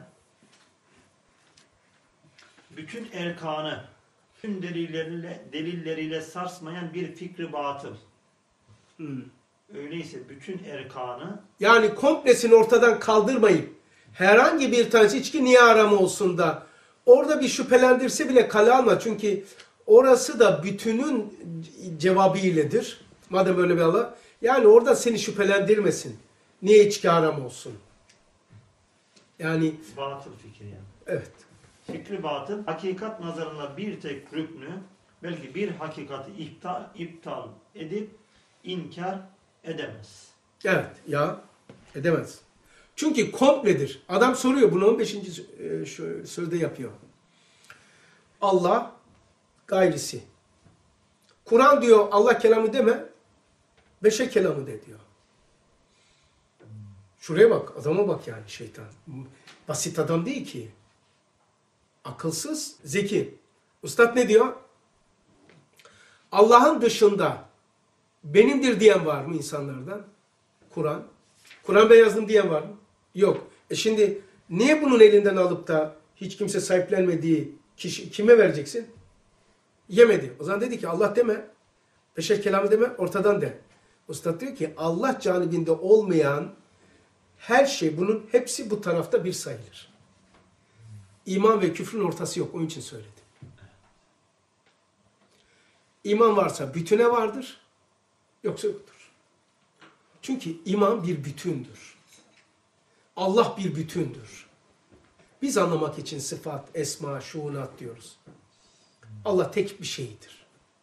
bütün erkanı, bütün delilleriyle, delilleriyle sarsmayan bir fikri batıl. Hmm. Öyleyse bütün erkanı Yani komplesini ortadan kaldırmayıp herhangi bir tanesi içki niye haram olsun da orada bir şüphelendirse bile kale alma. Çünkü orası da bütünün cevabı iledir. Madem böyle bir Allah. Yani orada seni şüphelendirmesin. Niye içki haram olsun? Yani batıl fikir yani. evet. Fikri batıl, hakikat nazarında bir tek rüknü, belki bir hakikati iptal, iptal edip inkar edemez. Evet ya edemez. Çünkü kompledir. Adam soruyor bunu on beşinci e, şu sözde yapıyor. Allah gayrisi. Kur'an diyor Allah kelamı deme, beşer kelamı de diyor. Şuraya bak, adama bak yani şeytan. Basit adam değil ki. Akılsız, zeki. Üstad ne diyor? Allah'ın dışında benimdir diyen var mı insanlardan? Kur'an. Kur'an ben yazdım diyen var mı? Yok. E şimdi niye bunun elinden alıp da hiç kimse sahiplenmediği kişi kime vereceksin? Yemedi. O zaman dedi ki Allah deme. Beşer kelamı deme, ortadan de. Üstad diyor ki Allah canibinde olmayan her şey, bunun hepsi bu tarafta bir sayılır. İman ve küfrün ortası yok. Onun için söyledim. İman varsa bütüne vardır. Yoksa yoktur. Çünkü iman bir bütündür. Allah bir bütündür. Biz anlamak için sıfat, esma, şuunat diyoruz. Allah tek bir şeydir.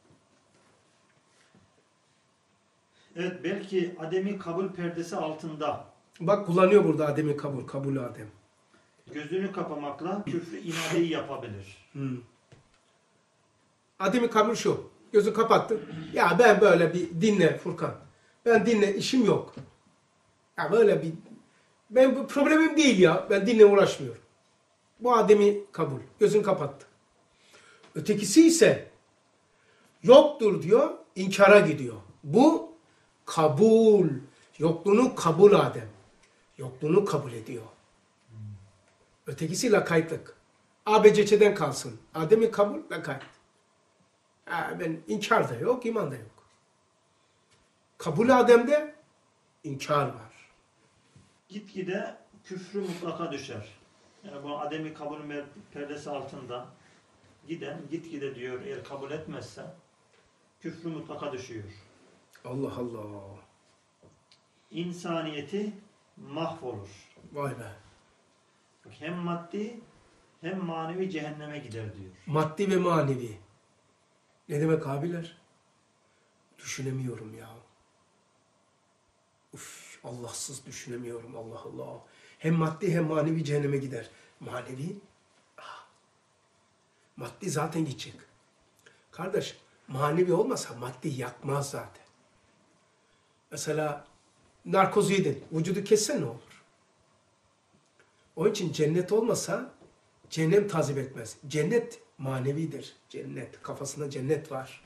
Evet, belki ademi kabul perdesi altında Bak kullanıyor burada Adem'i kabul, kabul Adem. gözünü kapamakla küfrü inadeyi yapabilir. Hmm. Adem'i kabul şu. Gözü kapattın. Ya ben böyle bir dinle Furkan. Ben dinle işim yok. Ya böyle bir ben bu problemim değil ya. Ben dinle uğraşmıyorum. Bu Adem'i kabul. Gözünü kapattı. Ötekisi ise yoktur diyor, inkara gidiyor. Bu kabul. Yokluğunu kabul Adem. Yokluğunu kabul ediyor. Ötekisi lakaytlık. A B C Ç'den kalsın. Adem'i kabul, lakayt. Ha, ben inkar da yok, iman da yok. Kabul Adem'de inkar var. Gitgide küfrü mutlaka düşer. Yani bu ademi kabul perdesi altında giden gitgide diyor eğer kabul etmezse küfrü mutlaka düşüyor. Allah Allah. İnsaniyeti mahvolur. Vay be. Hem maddi hem manevi cehenneme gider diyor. Maddi ve manevi. Ne demek abiler? Düşünemiyorum ya. Uf, Allahsız düşünemiyorum. Allah Allah. Hem maddi hem manevi cehenneme gider. Manevi? Ah. Maddi zaten gidecek. Kardeş, manevi olmasa maddi yakmaz zaten. Mesela narkoz yedin, vücudu kessen ne olur? Onun için cennet olmasa cehennem tazip etmez. Cennet manevidir. Cennet. Kafasında cennet var.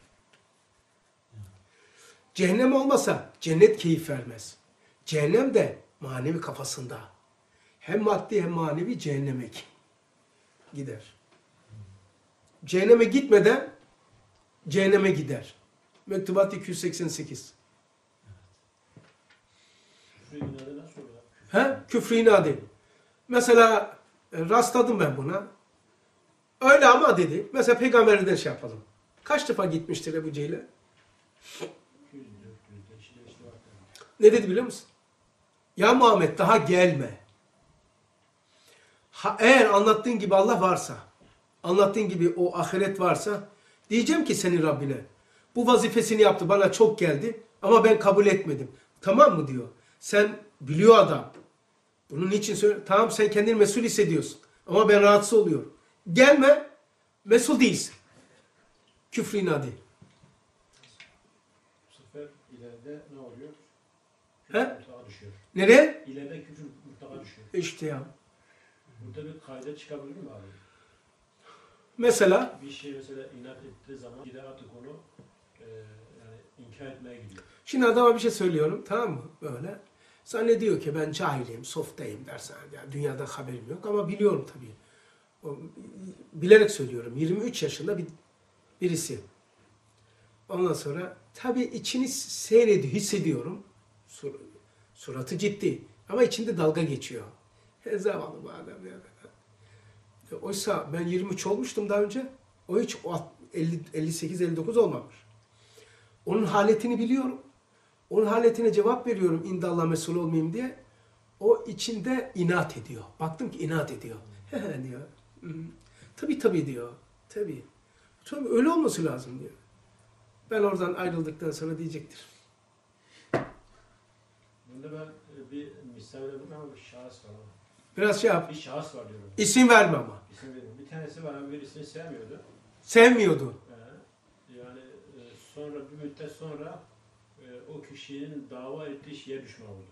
Cehennem olmasa cennet keyif vermez. Cehennem de manevi kafasında. Hem maddi hem manevi cehenneme gider. Cehenneme gitmeden cehenneme gider. Mektubat iki yüz seksen sekiz. Küfrü inadeden sonra. He? Küfrü inadi. Mesela e, rastladım ben buna. Öyle ama dedi. Mesela peygamberden şey yapalım. Kaç defa gitmiştir Ebu Cehil'e? iki yüz, dört yüz, beş yüz, işte var. Ne dedi biliyor musun? Ya Muhammed daha gelme. Ha, eğer anlattığın gibi Allah varsa, anlattığın gibi o ahiret varsa, diyeceğim ki senin Rabbine, bu vazifesini yaptı, bana çok geldi ama ben kabul etmedim. Tamam mı diyor. Sen biliyor adam. Bunun için söyle. Tamam sen kendini mesul hissediyorsun. Ama ben rahatsız oluyorum. Gelme, mesul değilsin. Küfrü inadi. Bu sefer ileride ne oluyor? He? Küfür mutlaka düşüyor. Nereye? İleride küfür mutlaka düşüyor. İşte ya. Burada bir kayda çıkabilir mi abi? Mesela, Bir şey mesela inat ettiği zaman gider artık onu e, yani inkar etmeye gidiyor. şimdi adama bir şey söylüyorum, tamam mı? Böyle. Zannediyor ki ben cahilim, softayım dersen. Yani dünyada haberim yok ama biliyorum tabii. O, bilerek söylüyorum. yirmi üç yaşında bir birisi. Ondan sonra tabii içini seyrediyor, hissediyorum. Sur, suratı ciddi. Ama içinde dalga geçiyor. He, zavallı bu adam ya. E, oysa ben yirmi üç olmuştum daha önce. O hiç elli, elli sekiz elli dokuz olmamış. Onun haletini biliyorum. Onun haletine cevap veriyorum indallah mesul olmayayım diye. O içinde inat ediyor. Baktım ki inat ediyor. He he diyor. Hı. Tabii tabii diyor. Tabii. Tabii öyle olması lazım diyor. Ben oradan ayrıldıktan sonra diyecektir. Bunda ben e, bir misal verdim ama bir şahıs var ama. Biraz şey yap. Bir şahıs var diyorum. İsim verme ama. İsim vereyim. Bir tanesi var ama birisini sevmiyordu. Sevmiyordu. Ee, yani e, sonra bir müddet sonra e, o kişinin dava ettiği şeye düşman oldu.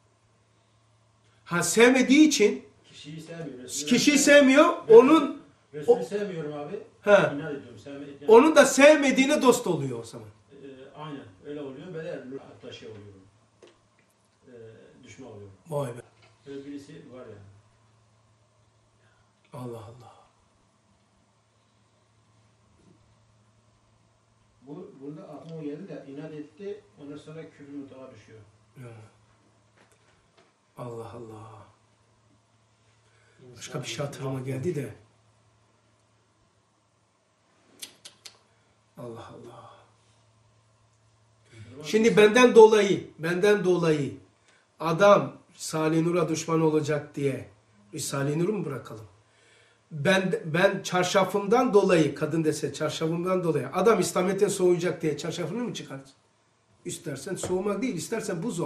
Ha sevmediği için Kişiyi sevmiyor. Resulü kişiyi ben- sevmiyor. ben Onun Resulü o- sevmiyorum abi. ha, İnat ediyorum. Sevme, yani, onun da sevmediğine dost oluyor o zaman. e, aynen öyle oluyor. Ben de hatta şey oluyorum. E, düşman oluyorum. Vay be. Öyle birisi var yani. Allah Allah. Bu, burada aklıma geldi de inat etti. Ondan sonra küfür mutlaka düşüyor. Ya. Allah Allah. Başka bir şey hatırıma geldi de. Allah Allah. O zaman Şimdi benden dolayı, benden dolayı adam Salih Nur'a düşman olacak diye Salih Nur'u mu bırakalım? Ben ben çarşafımdan dolayı, kadın dese çarşafımdan dolayı adam İslamiyet'ten soğuyacak diye çarşafını mı çıkartsın? İstersen soğumak değil, istersen buz ol.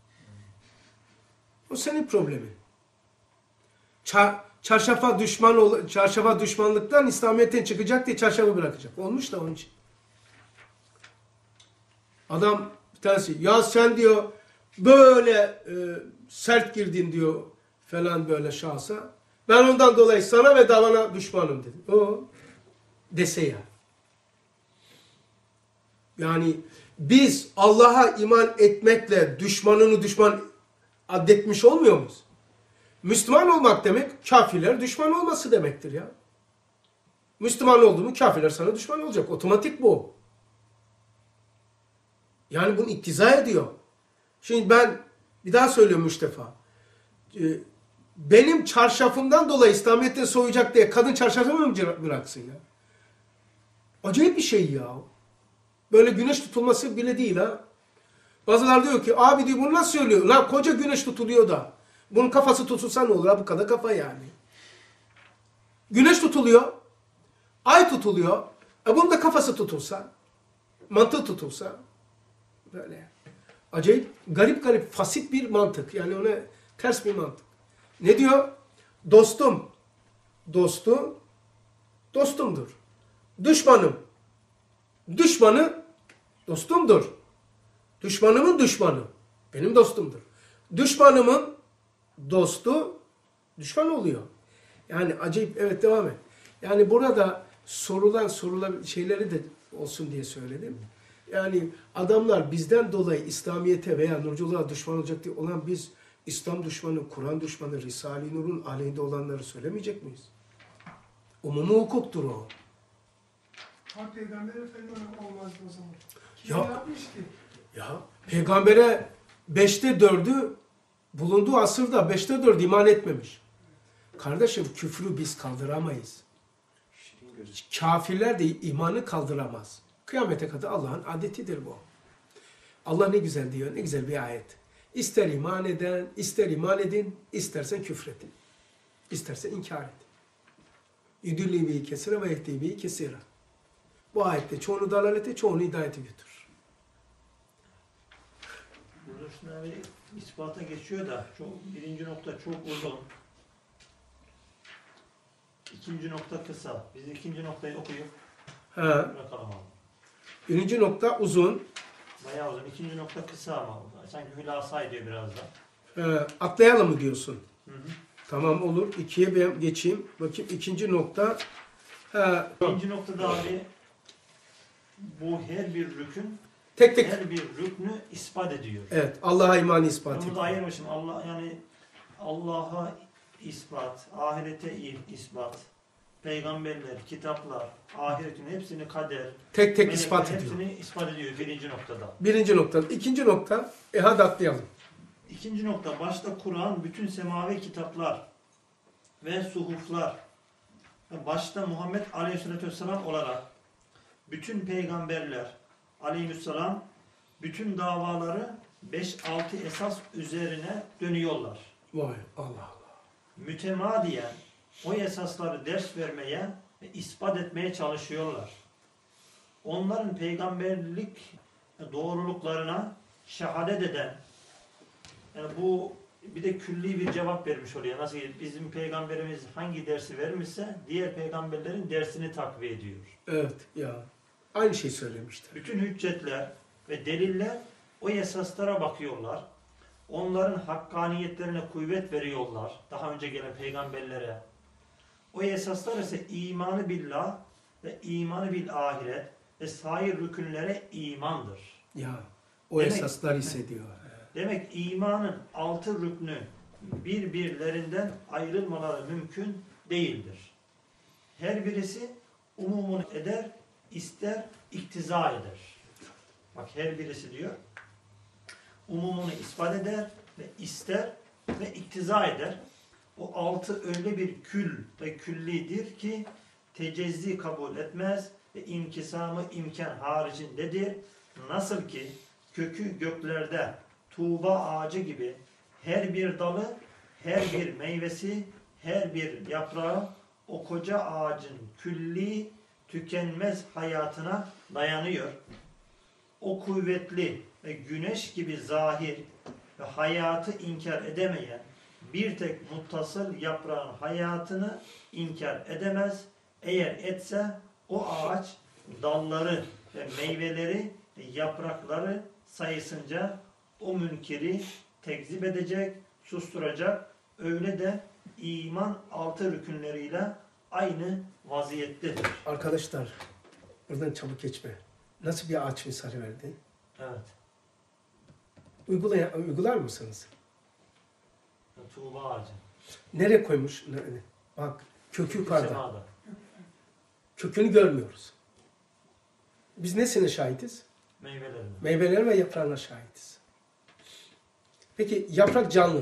O senin problemin. Ça çarşafa düşman ol çarşafa düşmanlıktan İslamiyet'ten çıkacak diye çarşafı bırakacak. Olmuş da onun için. Adam bir tanesi ya sen diyor böyle e, sert girdin diyor falan böyle şahsa. Ben ondan dolayı sana ve davana düşmanım dedi. O dese ya. Yani biz Allah'a iman etmekle düşmanını düşman addetmiş olmuyor muyuz? Müslüman olmak demek kafirler düşman olması demektir ya. Müslüman oldu mu kafirler sana düşman olacak. Otomatik bu. Yani bunu iktiza ediyor. Şimdi ben bir daha söylüyorum üç defa. Ee, benim çarşafımdan dolayı İslamiyet'ten soğuyacak diye kadın çarşafımı mı bıraksın ya? Acayip bir şey ya. Böyle güneş tutulması bile değil ha. Bazılar diyor ki abi diyor bunu nasıl söylüyor? Lan koca güneş tutuluyor da. Bunun kafası tutulsa ne olur? Ha, bu kadar kafa yani. Güneş tutuluyor. Ay tutuluyor. E bunun da kafası tutulsa. Mantığı tutulsa. Böyle. Acayip garip garip fasit bir mantık. Yani ona ters bir mantık. Ne diyor? Dostum. Dostu. Dostumdur. Düşmanım. Düşmanı dostumdur. Düşmanımın düşmanı benim dostumdur. Düşmanımın dostu düşman oluyor. Yani acayip evet devam et. Yani burada sorulan sorulan şeyleri de olsun diye söyledim. Yani adamlar bizden dolayı İslamiyet'e veya nurculuğa düşman olacak diye olan biz İslam düşmanı, Kur'an düşmanı, Risale-i Nur'un aleyhinde olanları söylemeyecek miyiz? Umumi hukuktur o. Ha Peygamber Efendimiz olmazdı o zaman. Kim Ya- yapmış ki? Ya peygambere beşte dördü bulunduğu asırda beşte dördü iman etmemiş. Kardeşim küfrü biz kaldıramayız. gözüküyor. Kafirler de imanı kaldıramaz. Kıyamete kadar Allah'ın adetidir bu. Allah ne güzel diyor, ne güzel bir ayet. İster iman eden, ister iman edin, istersen küfredin. İstersen inkar et. Yüdülli bihi kesire ve yehdi bihi kesire. Bu ayette çoğunu dalalete, çoğunu hidayete götürür. Burada şuna bir ispata geçiyor da çok, birinci nokta çok uzun. İkinci nokta kısa. Biz ikinci noktayı okuyup Ha, bırakalım abi. birinci nokta uzun. Bayağı uzun. İkinci nokta kısa ama. Sanki hülasa ediyor biraz da. Ha, atlayalım mı diyorsun? Hı hı. Tamam olur. İkiye ben geçeyim. Bakayım ikinci nokta. Ha, İkinci noktada abi bu her bir rükün tek tek. her bir rüknü ispat ediyor. Evet. Allah'a imanı ispat Ben burada ediyor. ayırmışım. Allah yani Allah'a ispat, ahirete ispat, peygamberler, kitaplar, ahiretin hepsini kader, Tek tek melekler ispat ediyor. hepsini ispat ediyor birinci noktada. Birinci nokta. İkinci nokta. E hadi atlayalım. İkinci nokta başta Kur'an, bütün semavi kitaplar ve suhuflar ve başta Muhammed Aleyhisselatü Vesselam olarak bütün peygamberler Aleyhisselam bütün davaları beş altı esas üzerine dönüyorlar. Vay Allah Allah. Mütemadiyen o esasları ders vermeye ve ispat etmeye çalışıyorlar. Onların peygamberlik doğruluklarına şehadet eden, yani bu bir de külli bir cevap vermiş oluyor. Nasıl ki bizim peygamberimiz hangi dersi vermişse diğer peygamberlerin dersini takviye ediyor. Evet ya. Aynı şey söylemişti. Bütün hüccetler ve deliller o esaslara bakıyorlar. Onların hakkaniyetlerine kuvvet veriyorlar. Daha önce gelen peygamberlere. O esaslar ise imanı billah ve imanı bil ahiret ve sair rükünlere imandır. Ya. O Demek- esaslar hissediyor. Demek imanın altı rüknü birbirlerinden ayrılmaları mümkün değildir. Her birisi umumunu eder, ister iktiza eder. Bak her birisi diyor. Umumunu ispat eder ve ister ve iktiza eder. O altı öyle bir kül ve küllidir ki tecezzi kabul etmez ve inkisamı imkan haricindedir. Nasıl ki kökü göklerde tuğba ağacı gibi her bir dalı, her bir meyvesi, her bir yaprağı o koca ağacın külli, tükenmez hayatına dayanıyor. O kuvvetli ve güneş gibi zahir ve hayatı inkar edemeyen bir tek muttasıl yaprağın hayatını inkar edemez. Eğer etse o ağaç dalları ve meyveleri ve yaprakları sayısınca o münkiri tekzip edecek, susturacak. Öyle de iman altı rükünleriyle aynı vaziyettedir. Arkadaşlar buradan çabuk geçme. Nasıl bir ağaç misali verdi? Evet. Uygulaya, uygular mısınız? Tuğba ağacı. Nereye koymuş? Nereye? Bak kökü yukarıda. Semada. Kökünü görmüyoruz. Biz nesine şahitiz? Meyvelerine. Meyvelerine ve yaprağına şahitiz. Peki yaprak canlı.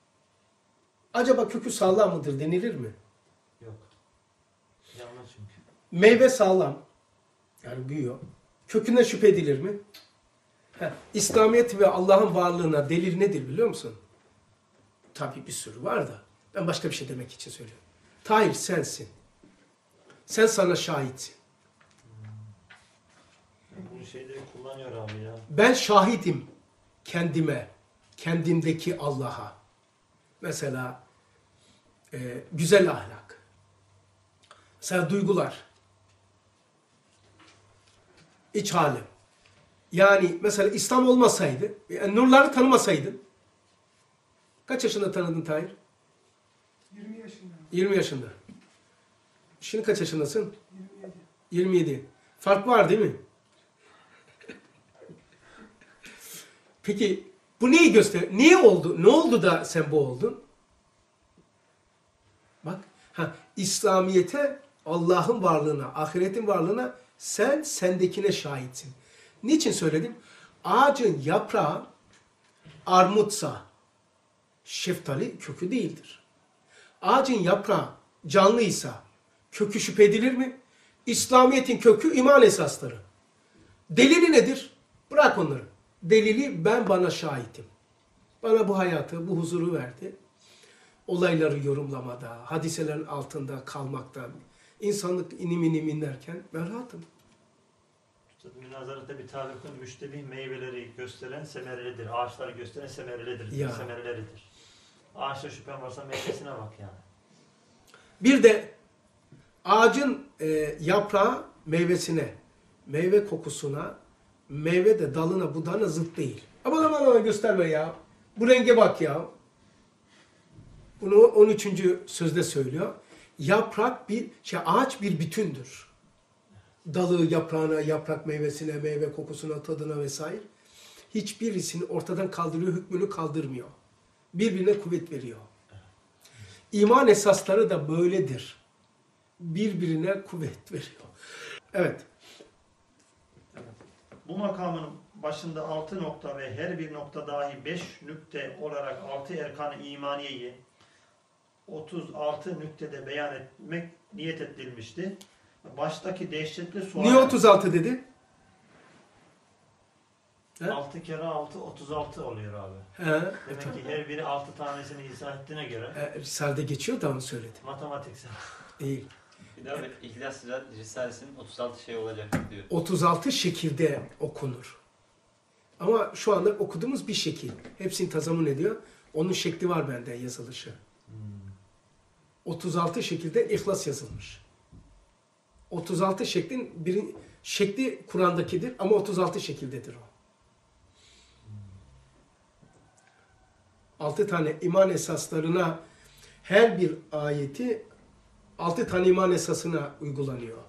Acaba kökü sağlam mıdır denilir mi? Yok. Yanlış çünkü. Meyve sağlam. Yani büyüyor. Köküne şüphe edilir mi? Heh, İslamiyet ve Allah'ın varlığına delil nedir biliyor musun? Tabii bir sürü var da. Ben başka bir şey demek için söylüyorum. Tahir sensin. Sen sana şahitsin. Bu şeyleri kullanıyor abi ya. Ben şahidim kendime, kendimdeki Allah'a. Mesela e, güzel ahlak. Mesela duygular. İç halim. Yani mesela İslam olmasaydı, yani nurları tanımasaydın, kaç yaşında tanıdın Tahir? yirmi yaşında. yirmi yaşında. Şimdi kaç yaşındasın? yirmi yedi. yirmi yedi. Fark var değil mi? Peki bu neyi gösteriyor? Niye oldu? Ne oldu da sen bu oldun? Bak, ha, İslamiyete, Allah'ın varlığına, ahiretin varlığına sen sendekine şahitsin. Niçin söyledim? Ağacın yaprağı armutsa şeftali kökü değildir. Ağacın yaprağı canlıysa kökü şüphe edilir mi? İslamiyet'in kökü iman esasları. Delili nedir? Bırak onları. Delili ben bana şahitim. Bana bu hayatı, bu huzuru verdi. Olayları yorumlamada, hadiselerin altında kalmaktan, insanlık inim inim inlerken ben rahatım. Münazaratta bir tabir koyun, müştebih meyveleri gösteren semerelidir. Ağaçları gösteren semerelidir. Ya. Semereleridir. Ağaçta şüphen varsa meyvesine bak yani. Bir de ağacın e, yaprağı meyvesine, meyve kokusuna, meyve de dalına budağına zıt değil. Aman aman aman gösterme ya. Bu renge bak ya. Bunu on üçüncü sözde söylüyor. Yaprak bir, şey ağaç bir bütündür. Dalı, yaprağına, yaprak meyvesine, meyve kokusuna, tadına vesaire. Hiçbirisini ortadan kaldırıyor, hükmünü kaldırmıyor. Birbirine kuvvet veriyor. İman esasları da böyledir. Birbirine kuvvet veriyor. Evet. Bu makamın başında altı nokta ve her bir nokta dahi beş nükte olarak altı erkan-ı imaniyeyi otuz altı nüktede beyan etmek niyet edilmişti. Baştaki dehşetli sual... Niye otuz altı dedi? He? altı kere altı, otuz altı oluyor abi. He. Demek ki her biri altı tanesini izah ettiğine göre E, Risale'de geçiyor da onu söyledi. matematiksel. Değil. Bir daha İhlas Risalesi'nin otuz altı şey olacak diyor. otuz altı şekilde okunur. Ama şu anda okuduğumuz bir şekil. Hepsini tazamun ediyor. Onun şekli var bende yazılışı. otuz altı şekilde İhlas yazılmış. otuz altı şeklin bir şekli Kur'an'dakidir ama otuz altı şekildedir o. altı tane iman esaslarına her bir ayeti altı tane iman esasına uygulanıyor.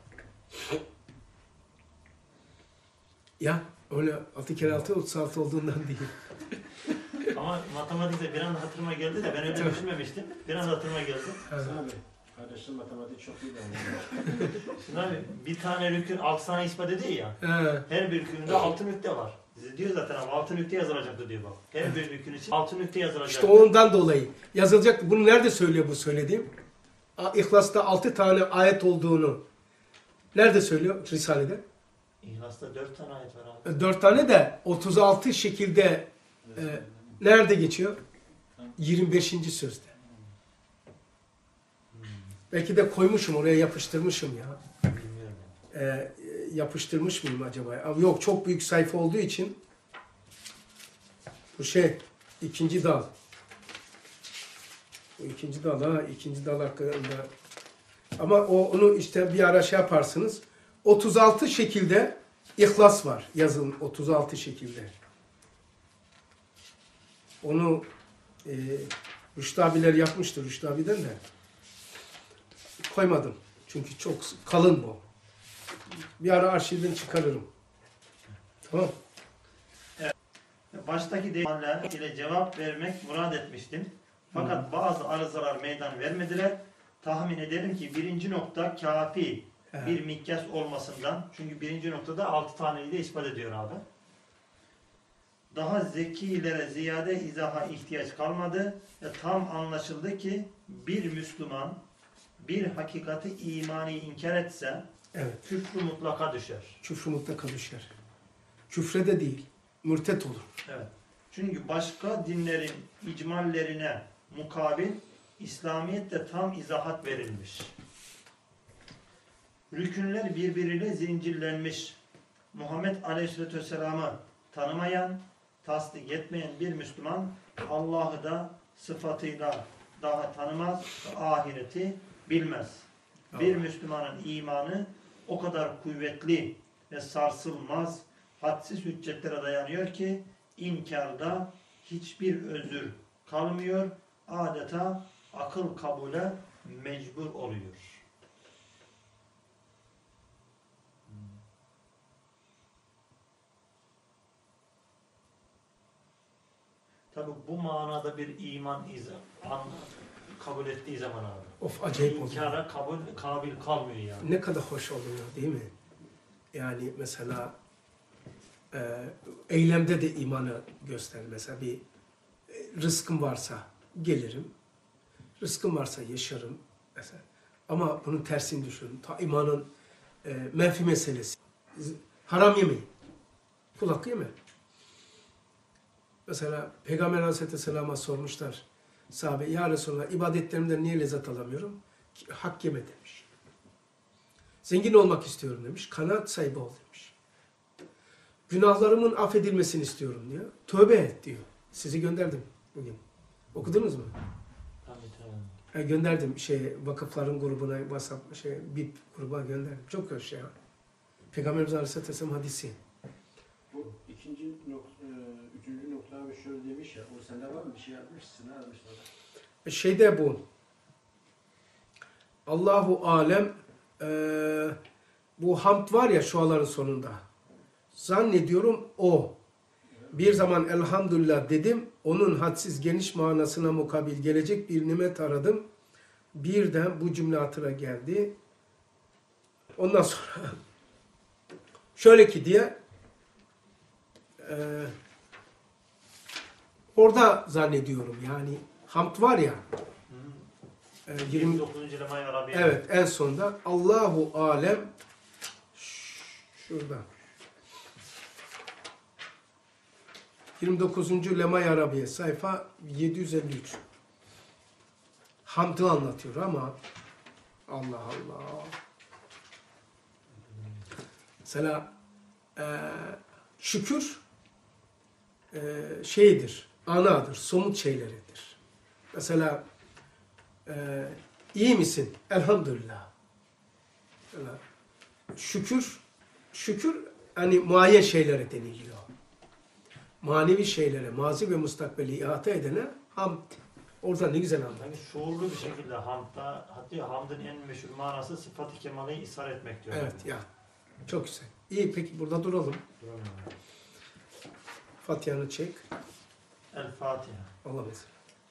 Ya öyle altı kere altı otuz altı olduğundan değil. Ama matematikte bir anda hatırıma geldi de ben öyle düşünmemiştim. Bir anda hatırıma geldi. Hasan abi, kardeşim matematik çok iyi de Şimdi abi bir tane rükün altı tane ispat ediyor ya. He. Her bir rükünde altı nükte var. Diyor zaten abi altı nükte yazılacaktı diyor bak. Her bir rükün için altı nükte yazılacaktı. İşte ondan dolayı yazılacak. Bunu nerede söylüyor bu söylediğim? A- İhlas'ta altı tane ayet olduğunu nerede söylüyor Risale'de? İhlas'ta dört tane ayet var abi. E, dört tane de otuz altı şekilde e, nerede geçiyor? yirmi beşinci sözde. Belki de koymuşum oraya yapıştırmışım ya. Bilmiyorum. E, yapıştırmış mıyım acaba? Ama yok çok büyük sayfa olduğu için bu şey ikinci dal. Bu ikinci dal ha ikinci dal hakkında. Ama o onu işte bir ara şey yaparsınız. otuz altı şekilde İhlas var. Yazın otuz altı şekilde. Onu e, Rüştü abiler yapmıştır. Rüştü abiden de. Koymadım. Çünkü çok kalın bu. Bir ara arşivden çıkarırım. Tamam. Baştaki deyimler ile cevap vermek murad etmiştim. Fakat bazı arızalar meydan vermediler. Tahmin ederim ki birinci nokta kafi Evet. bir mikyas olmasından. Çünkü birinci noktada altı taneyi de ispat ediyor abi. Daha zekilere ziyade izaha ihtiyaç kalmadı. Ve tam anlaşıldı ki bir Müslüman bir hakikati imani inkar etse Evet. küfrü mutlaka düşer. Küfrü mutlaka düşer. Küfre de değil. Mürtet olur. Evet. Çünkü başka dinlerin icmallerine mukabil İslamiyet'te tam izahat verilmiş. Rükünler birbiriyle zincirlenmiş. Muhammed Aleyhisselatü Vesselam'ı tanımayan, tasdik etmeyen bir Müslüman Allah'ı da sıfatıyla daha tanımaz, ahireti bilmez. Bir Müslümanın imanı o kadar kuvvetli ve sarsılmaz, hadsiz hüccetlere dayanıyor ki inkarda hiçbir özür kalmıyor, adeta akıl kabule mecbur oluyor. Tabi bu manada bir iman izah, an, kabul ettiği zaman abi. Of acayip oldu. İnkara kabul, kabil kalmıyor yani. Ne kadar hoş oluyor değil mi? Yani mesela e, eylemde de imanı gösterir. Mesela bir e, rızkım varsa gelirim. Rızkım varsa yaşarım. Mesela. Ama bunun tersini düşünün. Ta imanın e, menfi meselesi. Z- Haram yemeyin. Kul hakkı yeme. Mesela Peygamber Aleyhisselam'a sormuşlar sahabe, ya Resulallah ibadetlerimden niye lezzet alamıyorum? Ki, hak yeme demiş. Zengin olmak istiyorum demiş. Kanaat sahibi ol demiş. Günahlarımın affedilmesini istiyorum diyor. Tövbe et diyor. Sizi gönderdim bugün. Okudunuz mu? Tabii tabii. E, gönderdim şey vakıfların grubuna, WhatsApp şey B I P gruba gönderdim. Çok hoş ya. Peygamberimiz Aleyhisselam hadisi. Bu ikinci nok e, üçüncü nokta abi şöyle demiş ya, o sende var mı bir şey yazmışsın, ne yazmışlar? E, şeyde bu. Allahu alem e, bu hamd var ya şuaların sonunda. Zannediyorum o. Bir zaman elhamdülillah dedim. Onun hadsiz geniş manasına mukabil gelecek bir nimet aradım. Birden bu cümle hatıra geldi. Ondan sonra şöyle ki diye e, orada zannediyorum yani hamd var ya e, yirmi yirmi dokuzuncu Lemay Arabiye. evet en sonunda Allahu alem ş- şurada yirmi dokuzuncu Lemay Arabiye sayfa yedi yüz elli üç. Hamd'ı anlatıyor ama Allah Allah. Mesela e, şükür e, şeydir, anadır, somut şeyleridir. Mesela e, iyi misin? Elhamdülillah. Mesela, şükür, şükür hani muayyen şeylere deniliyor. Manevi şeylere, mazi ve mustakbeli ihata edene hamd. Orada ne güzel anlat. Yani şuurlu bir şekilde hamdda, hatta hamdın en meşhur manası sıfat-ı kemaleyi ishar etmek diyor. Evet ya. Çok güzel. İyi peki burada duralım. Duralım. Fatiha'nı çek. El Fatiha. Olamaz.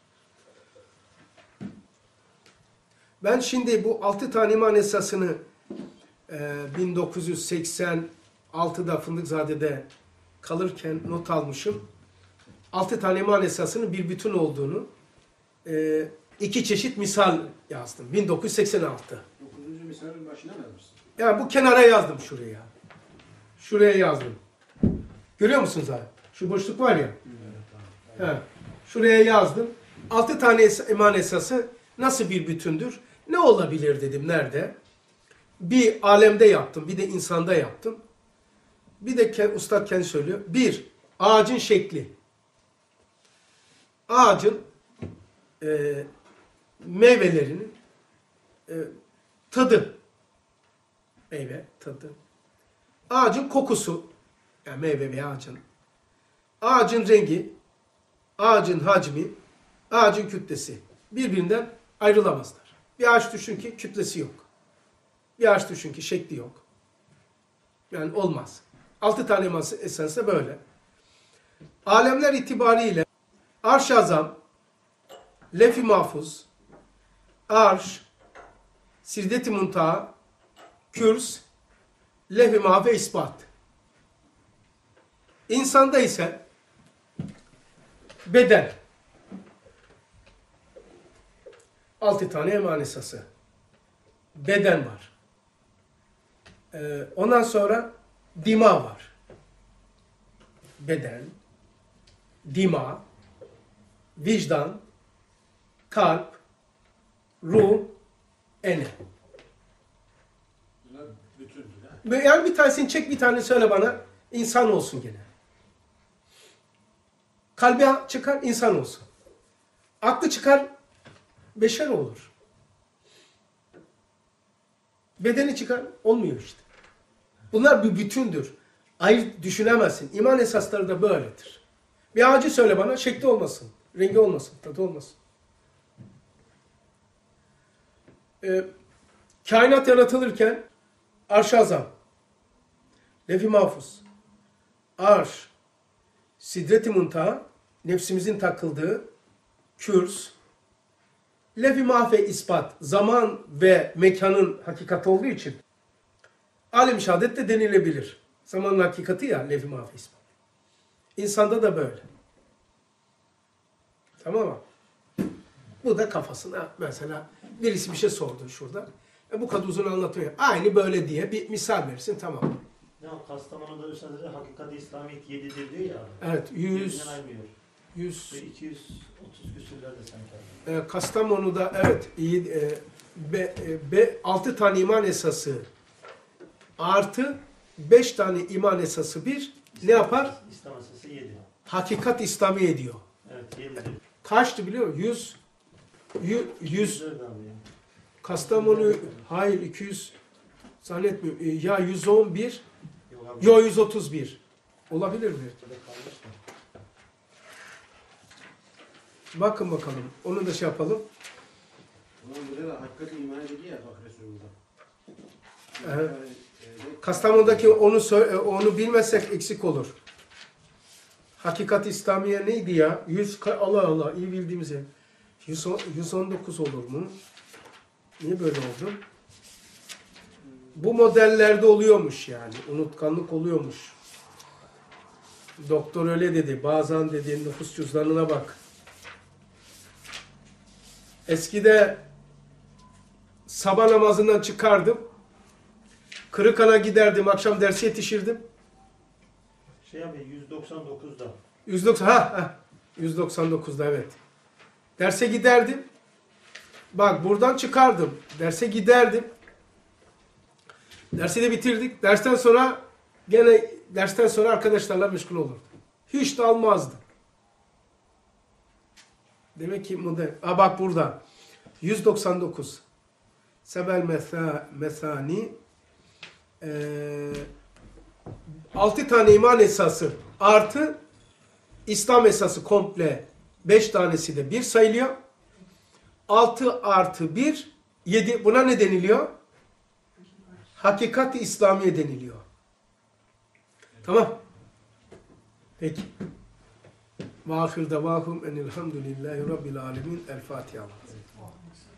Ben şimdi bu altı tane iman esasını e, bin dokuz yüz seksen altıda Fındıkzade'de kalırken not almışım. Altı tane iman esasının bir bütün olduğunu e, iki çeşit misal yazdım. bin dokuz yüz seksen altı. dokuzuncu misalin başına mı yazmışsın? Ya bu kenara yazdım şuraya. Şuraya yazdım. Görüyor musunuz abi? Şu boşluk var ya. Evet, tamam. He. Şuraya yazdım. Altı tane es- iman esası nasıl bir bütündür? Ne olabilir dedim. Nerede? Bir alemde yaptım. Bir de insanda yaptım. Bir de ke- Ustad kendi söylüyor. Bir, ağacın şekli. Ağacın e, meyvelerinin e, tadı. Meyve, tadı. Ağacın kokusu. Yani meyve ve ağacın. Ağacın rengi, ağacın hacmi, ağacın kütlesi. Birbirinden ayrılamazlar. Bir ağaç düşün ki kütlesi yok. Bir ağaç düşün ki şekli yok. Yani olmaz. Altı tane esas da böyle. Alemler itibariyle Arş-ı Azam, Lef-i Mahfuz, Arş, Sidret-i Muntaha, Kürs, Lef-i Mahfuz ve İspat. İnsanda ise beden. Altı tane eman esası. Beden var. Ee, ondan sonra dima var. Beden, dima, vicdan, kalp, ruh, ene. Bunlar bütündür ha. Yani bir tanesini çek, bir tane söyle bana. İnsan olsun gene. Kalbi çıkar, insan olsun. Aklı çıkar, beşer olur. Bedeni çıkar, olmuyor işte. Bunlar bir bütündür. Ayrı düşünemezsin. İman esasları da böyledir. Bir ağacı söyle bana, şekli olmasın, rengi olmasın, tadı olmasın. Ee, kainat yaratılırken Arş-ı Azam, Lef-i Mahfuz, Arş, Sidret-i Muntaha, nefsimizin takıldığı, Kürs, Lef-i Mahfuz ispat, zaman ve mekanın hakikati olduğu için alem-i şehadet de denilebilir. Zamanın hakikati ya Lef-i Mahfuz ispat. İnsanda da böyle. Tamam mı? Bu da kafasına mesela birisi bir şey sordu şurada. E bu kadar uzun anlatıyor. Aynı böyle diye bir misal verirsin tamam. Ya Kastamonu'da Üstad'da Hakikat-i İslamiyet yedidir diyor ya. Evet yüz Yedinden aymıyor. yüz Ve iki yüz otuz küsürlerde sanki. e, Kastamonu'da evet iyi e, be, e, be, altı tane iman esası artı beş tane iman esası bir ne yapar? İslam esası yedi. Hakikat İslamiye diyor. Evet yedidir. Kaçtı biliyor musun? yüz yüz, yüz Güzel abi ya. Kastamonu hayır iki yüz zannetmiyorum. E, Ya yüz on bir Yok abi. yo yüz otuz bir. Olabilir mi? Burada kalmış da. Bakın bakalım. Onu da şey yapalım. Ulan burada da hakikaten iman ediyor ya bak Resul burada. Evet. Yani, e, Kastamonu'daki onu sö- e, onu bilmezsek eksik olur. Hakikat İslamiye neydi ya? yüz ka- Allah Allah iyi bildiğimiz yer. yüz on yüz on dokuz olur mu? Niye böyle oldu? Bu modellerde oluyormuş yani. Unutkanlık oluyormuş. Doktor öyle dedi. Bazen dedi nüfus cüzdanına bak. Eskide sabah namazından çıkardım. Kırıkhan'a giderdim. Akşam derse yetişirdim. Şey abi yüz doksan dokuzda. yüz doksan ha, ha yüz doksan dokuzda evet. Derse giderdim. Bak buradan çıkardım. Derse giderdim. Dersi de bitirdik. Dersten sonra gene dersten sonra arkadaşlarla meşgul olurdum. Hiç de almazdım. Demek ki model. Aa bak burada. yüz doksan dokuz. Sebel mesa, mesani ee, altı tane iman esası artı İslam esası komple beş tanesi de bir sayılıyor. altı artı bir yedi. Buna ne deniliyor? Hakikat-i İslamiye deniliyor. Tamam. Peki. Ve ahir davahum enilhamdülillahi rabbil alemin. El Fatiha.